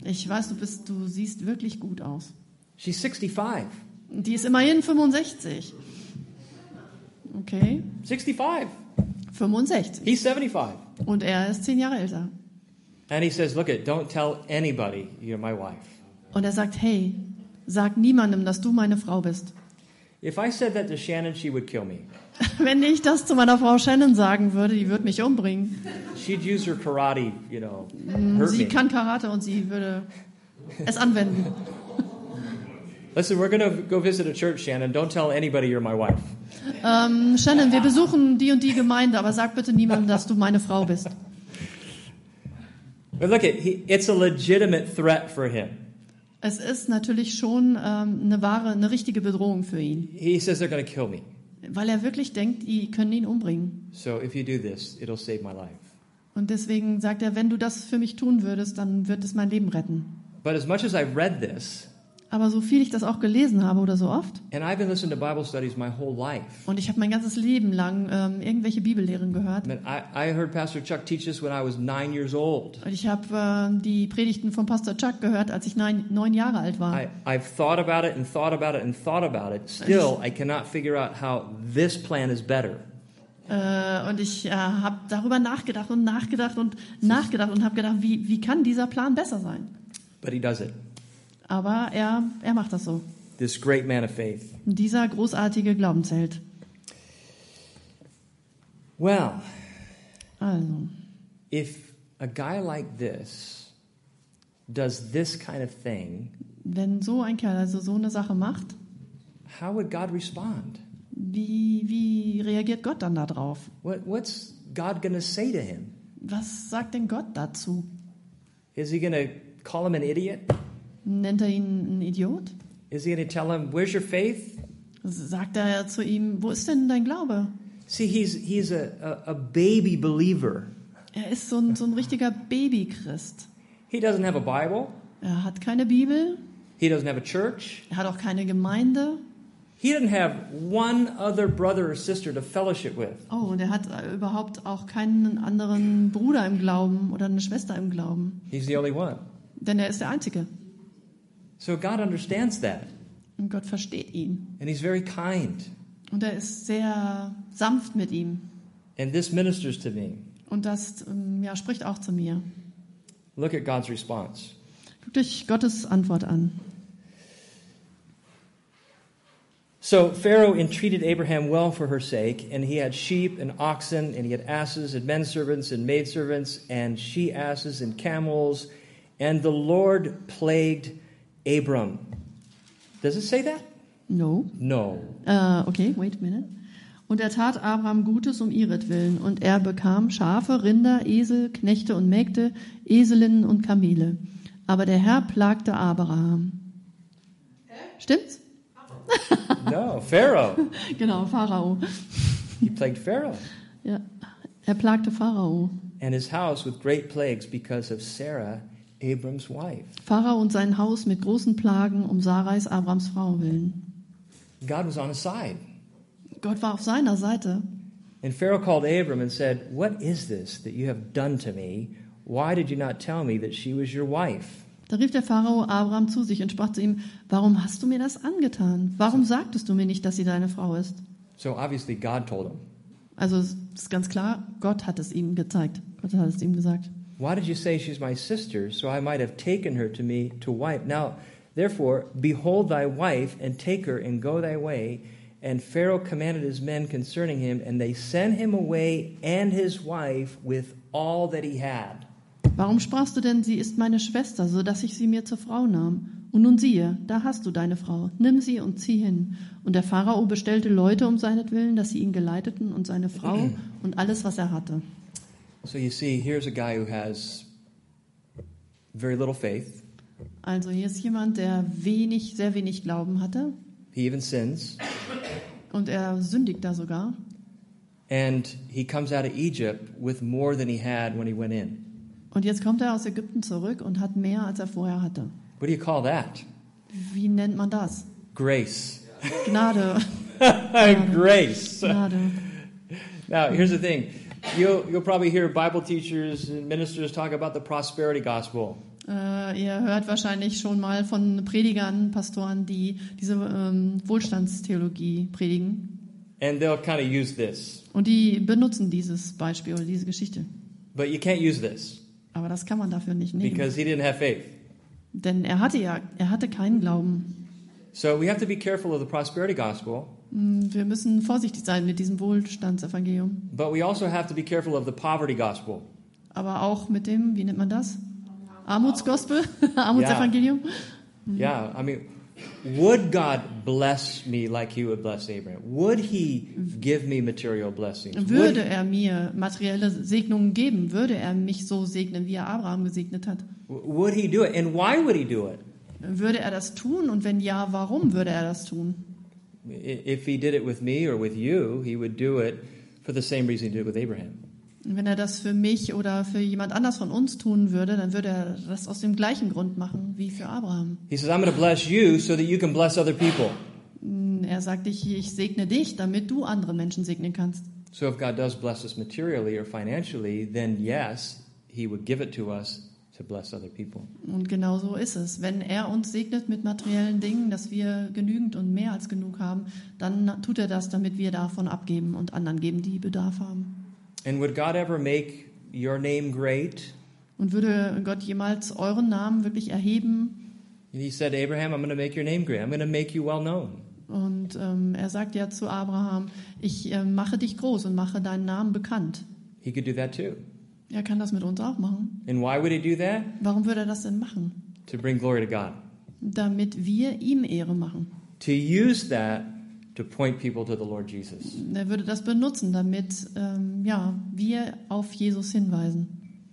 Speaker 2: Ich weiß, du siehst wirklich gut aus.
Speaker 3: She's 65.
Speaker 2: Die ist immerhin 65. Okay,
Speaker 3: 65.
Speaker 2: 65.
Speaker 3: He's 75.
Speaker 2: Und er ist 10 Jahre älter.
Speaker 3: And he says, look, don't tell anybody you're my wife.
Speaker 2: Und er sagt, hey, sag niemandem, dass du meine Frau bist.
Speaker 3: If I said that to Shannon, she would kill me.
Speaker 2: Wenn ich das zu meiner Frau Shannon sagen würde, die würde mich umbringen.
Speaker 3: She'd use her karate, hurt
Speaker 2: Sie
Speaker 3: me.
Speaker 2: kann Karate und sie würde es anwenden.
Speaker 3: Listen, we're going to go visit a church, Shannon. Don't tell anybody you're my wife.
Speaker 2: Shannon, wir besuchen die und die Gemeinde, aber sag bitte niemandem, dass du meine Frau bist.
Speaker 3: But look, it's a legitimate threat for him.
Speaker 2: Es ist natürlich schon eine richtige Bedrohung für ihn,
Speaker 3: He says they're going to kill me.
Speaker 2: weil er wirklich denkt, die können ihn umbringen.
Speaker 3: So if you do this, it'll save my life.
Speaker 2: Und deswegen sagt er, wenn du das für mich tun würdest, dann wird es mein Leben retten.
Speaker 3: But as much as I've read this,
Speaker 2: Aber so viel ich das auch gelesen habe oder so oft,
Speaker 3: and I've been listening to Bible studies my whole life.
Speaker 2: und ich habe mein ganzes Leben lang irgendwelche Bibellehren gehört,
Speaker 3: I heard Pastor Chuck teach this when I was 9 years old.
Speaker 2: und ich habe die Predigten von Pastor Chuck gehört, als ich 9 Jahre alt war.
Speaker 3: I've thought about it and thought about it and thought about it. Still, I cannot figure out how this plan is better.
Speaker 2: Und ich habe darüber nachgedacht und habe gedacht, wie kann dieser Plan besser sein?
Speaker 3: But he does it.
Speaker 2: Aber er macht das so.
Speaker 3: This great man of faith.
Speaker 2: Dieser großartige Glaubensheld.
Speaker 3: Well,
Speaker 2: Also,
Speaker 3: if a guy like this does this kind of thing,
Speaker 2: wenn so ein Kerl also so eine Sache macht,
Speaker 3: how would God respond?
Speaker 2: wie reagiert Gott dann darauf?
Speaker 3: What's God going to say to him?
Speaker 2: Was sagt denn Gott dazu?
Speaker 3: Is he going to call him an idiot?
Speaker 2: Nennt er ihn einen Idiot?
Speaker 3: Is he going to tell him, "Where's your faith?"
Speaker 2: Sagt er zu ihm, wo ist denn dein Glaube?
Speaker 3: See, he's a baby believer.
Speaker 2: Er ist so ein richtiger Babychrist.
Speaker 3: He doesn't have a Bible.
Speaker 2: Er hat keine Bibel,
Speaker 3: He doesn't have a church.
Speaker 2: er hat auch keine Gemeinde.
Speaker 3: He doesn't have one other brother or sister to fellowship with.
Speaker 2: Oh, und er hat überhaupt auch keinen anderen Bruder im Glauben oder eine Schwester im Glauben.
Speaker 3: He's the only one.
Speaker 2: Denn er ist der Einzige.
Speaker 3: So God understands that,
Speaker 2: Und Gott versteht ihn.
Speaker 3: and he's very kind.
Speaker 2: Und er ist sehr sanft mit ihm.
Speaker 3: And this ministers to me.
Speaker 2: Und das spricht auch zu mir.
Speaker 3: Look at God's response.
Speaker 2: Guckt euch Gottes Antwort an.
Speaker 3: So Pharaoh entreated Abraham well for her sake, and he had sheep and oxen, and he had asses and men servants and maid servants and she asses and camels, and the Lord plagued Abram. Does it say that?
Speaker 2: No.
Speaker 3: No.
Speaker 2: Okay, wait a minute. Und er tat Abraham Gutes um ihretwillen, und er bekam Schafe, Rinder, Esel, Knechte und Mägde, Eselinnen und Kamele. Aber der Herr plagte Abraham. Stimmt's?
Speaker 3: No, Pharaoh.
Speaker 2: Genau, Pharao.
Speaker 3: He plagued Pharaoh
Speaker 2: Ja, er plagte Pharao.
Speaker 3: and his house with great plagues because of Sarah, Abram's wife.
Speaker 2: Pharao und sein Haus mit großen Plagen um Sarais, Abrams Frau willen.
Speaker 3: God was on his side.
Speaker 2: Gott war auf seiner Seite.
Speaker 3: And Pharaoh called Abram and said, "What is this that you have done to me? Why did you not tell me that she was your wife?"
Speaker 2: Da rief der Pharao Abraham zu sich und sprach zu ihm, warum hast du mir das angetan? Warum sagtest du mir nicht, dass sie deine Frau ist?
Speaker 3: So obviously God told him.
Speaker 2: Also es ist ganz klar, Gott hat es ihm gezeigt. Gott hat es ihm gesagt.
Speaker 3: Why did you say she's my sister, so I might have taken her to me to wife? Now, therefore, behold thy wife, and take her, and go thy way. And Pharaoh commanded his men concerning him, and they sent him away and his wife with all that he had.
Speaker 2: Warum sprachst du denn, sie ist meine Schwester, so dass ich sie mir zur Frau nahm? Und nun siehe, da hast du deine Frau, nimm sie und zieh hin. Und der Pharao bestellte Leute um seinetwillen, dass sie ihn geleiteten und seine Frau und alles, was er hatte.
Speaker 3: So you see, here's a guy who has very little faith.
Speaker 2: Also hier ist jemand, der sehr wenig Glauben hatte,
Speaker 3: He even sins.
Speaker 2: und er sündigt da sogar.
Speaker 3: And he comes out of Egypt with more than he had when he went in.
Speaker 2: Und jetzt kommt er aus Ägypten zurück und hat mehr, als er vorher hatte.
Speaker 3: What do you call that?
Speaker 2: Wie nennt man das?
Speaker 3: Grace.
Speaker 2: Gnade.
Speaker 3: Grace.
Speaker 2: Gnade.
Speaker 3: Now, here's the thing. You'll probably hear Bible teachers and ministers talk about the prosperity gospel.
Speaker 2: Ihr hört wahrscheinlich schon mal von Predigern, Pastoren, die diese Wohlstandstheologie predigen.
Speaker 3: And they'll kind of use this.
Speaker 2: Und die benutzen dieses Beispiel oder diese Geschichte.
Speaker 3: But you can't use this
Speaker 2: Aber das kann man dafür nicht nehmen.
Speaker 3: because he didn't have faith.
Speaker 2: Denn er hatte keinen Glauben.
Speaker 3: So we have to be careful of the prosperity gospel,
Speaker 2: Wir müssen vorsichtig sein mit diesem Wohlstandsevangelium.
Speaker 3: but we also have to be careful of the poverty gospel.
Speaker 2: Aber auch mit dem, wie nennt man das? Armutsgospel? Armutsevangelium?
Speaker 3: Yeah, I mean, would God bless me like he would bless Abraham? Would he give me material blessings?
Speaker 2: Würde er mir materielle Segnungen geben? Würde er mich so segnen, wie er Abraham gesegnet hat?
Speaker 3: Would he do it? And why would he do it?
Speaker 2: Würde er das tun? Und wenn ja, warum würde er das tun?
Speaker 3: If he did it with me or with you, he would do it for the same reason he did it with Abraham.
Speaker 2: Und wenn er das für mich oder für jemand anders von uns tun würde, dann würde er das aus dem gleichen Grund machen wie für Abraham.
Speaker 3: He says, I'm going to bless you so that you can bless other people.
Speaker 2: Er sagt, ich segne dich, damit du andere Menschen segnen kannst.
Speaker 3: So if God does bless us materially or financially, then yes, he would give it to us to bless other people.
Speaker 2: Und genau so ist es. Wenn er uns segnet mit materiellen Dingen, dass wir genügend und mehr als genug haben, dann tut er das, damit wir davon abgeben und anderen geben, die Bedarf haben.
Speaker 3: And would God ever make your name great?
Speaker 2: Und würde Gott jemals euren Namen wirklich erheben?
Speaker 3: He said, Abraham, I'm going to make your name great. I'm going to make you well known.
Speaker 2: Und er sagt ja zu Abraham, ich mache dich groß und mache deinen Namen bekannt.
Speaker 3: He could do that too.
Speaker 2: Er kann das mit uns auch machen.
Speaker 3: And why would he do that?
Speaker 2: Warum würde er das denn machen?
Speaker 3: To bring glory to God.
Speaker 2: Damit wir ihm Ehre machen.
Speaker 3: To use that to point people to the Lord Jesus.
Speaker 2: Er würde das benutzen, damit wir auf Jesus hinweisen.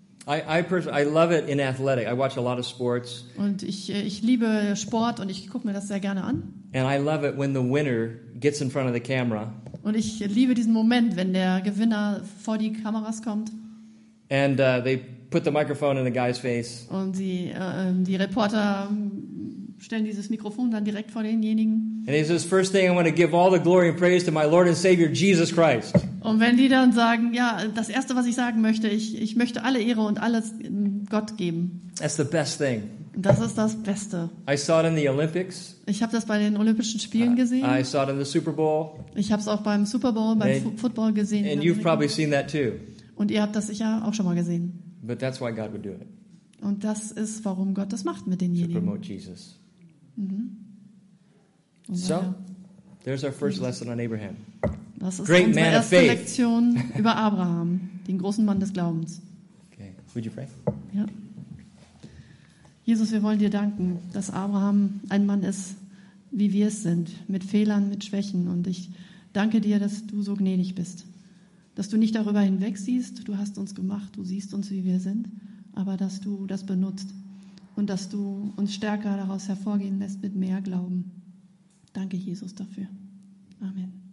Speaker 3: I love it in athletic. I watch a lot of sports.
Speaker 2: Und ich liebe Sport und ich gucke mir das sehr gerne an.
Speaker 3: And I love it when the winner gets in front of the camera.
Speaker 2: Und ich liebe diesen Moment, wenn der Gewinner vor die Kameras kommt.
Speaker 3: And they put the microphone in the guy's face.
Speaker 2: Und die Reporter stellen dieses Mikrofon dann direkt vor denjenigen.
Speaker 3: And he says, first thing, I want to give all the glory and praise to my Lord and Savior, Jesus Christ.
Speaker 2: Und wenn die dann sagen, ja, das Erste, was ich sagen möchte, ich möchte alle Ehre und alles Gott geben.
Speaker 3: That's the best thing.
Speaker 2: Das ist das Beste.
Speaker 3: I saw it in the Olympics.
Speaker 2: Ich habe das bei den Olympischen Spielen gesehen.
Speaker 3: I saw it in the Super Bowl.
Speaker 2: Ich habe es auch beim Super Bowl, beim Football gesehen.
Speaker 3: And you've probably seen that too.
Speaker 2: Und ihr habt das sicher auch schon mal gesehen.
Speaker 3: But that's why God would do it.
Speaker 2: Und das ist, warum Gott das macht mit
Speaker 3: To
Speaker 2: denjenigen.
Speaker 3: promote Jesus.
Speaker 2: Und
Speaker 3: So, there's our first lesson on Abraham.
Speaker 2: das ist
Speaker 3: Great
Speaker 2: unsere
Speaker 3: man of
Speaker 2: erste
Speaker 3: faith.
Speaker 2: Lektion über Abraham, den großen Mann des Glaubens.
Speaker 3: Okay, would you pray?
Speaker 2: Ja. Jesus, wir wollen dir danken, dass Abraham ein Mann ist, wie wir es sind, mit Fehlern, mit Schwächen. Und ich danke dir, dass du so gnädig bist, dass du nicht darüber hinweg siehst, du hast uns gemacht, du siehst uns, wie wir sind, aber dass du das benutzt und dass du uns stärker daraus hervorgehen lässt mit mehr Glauben. Danke, Jesus, dafür. Amen.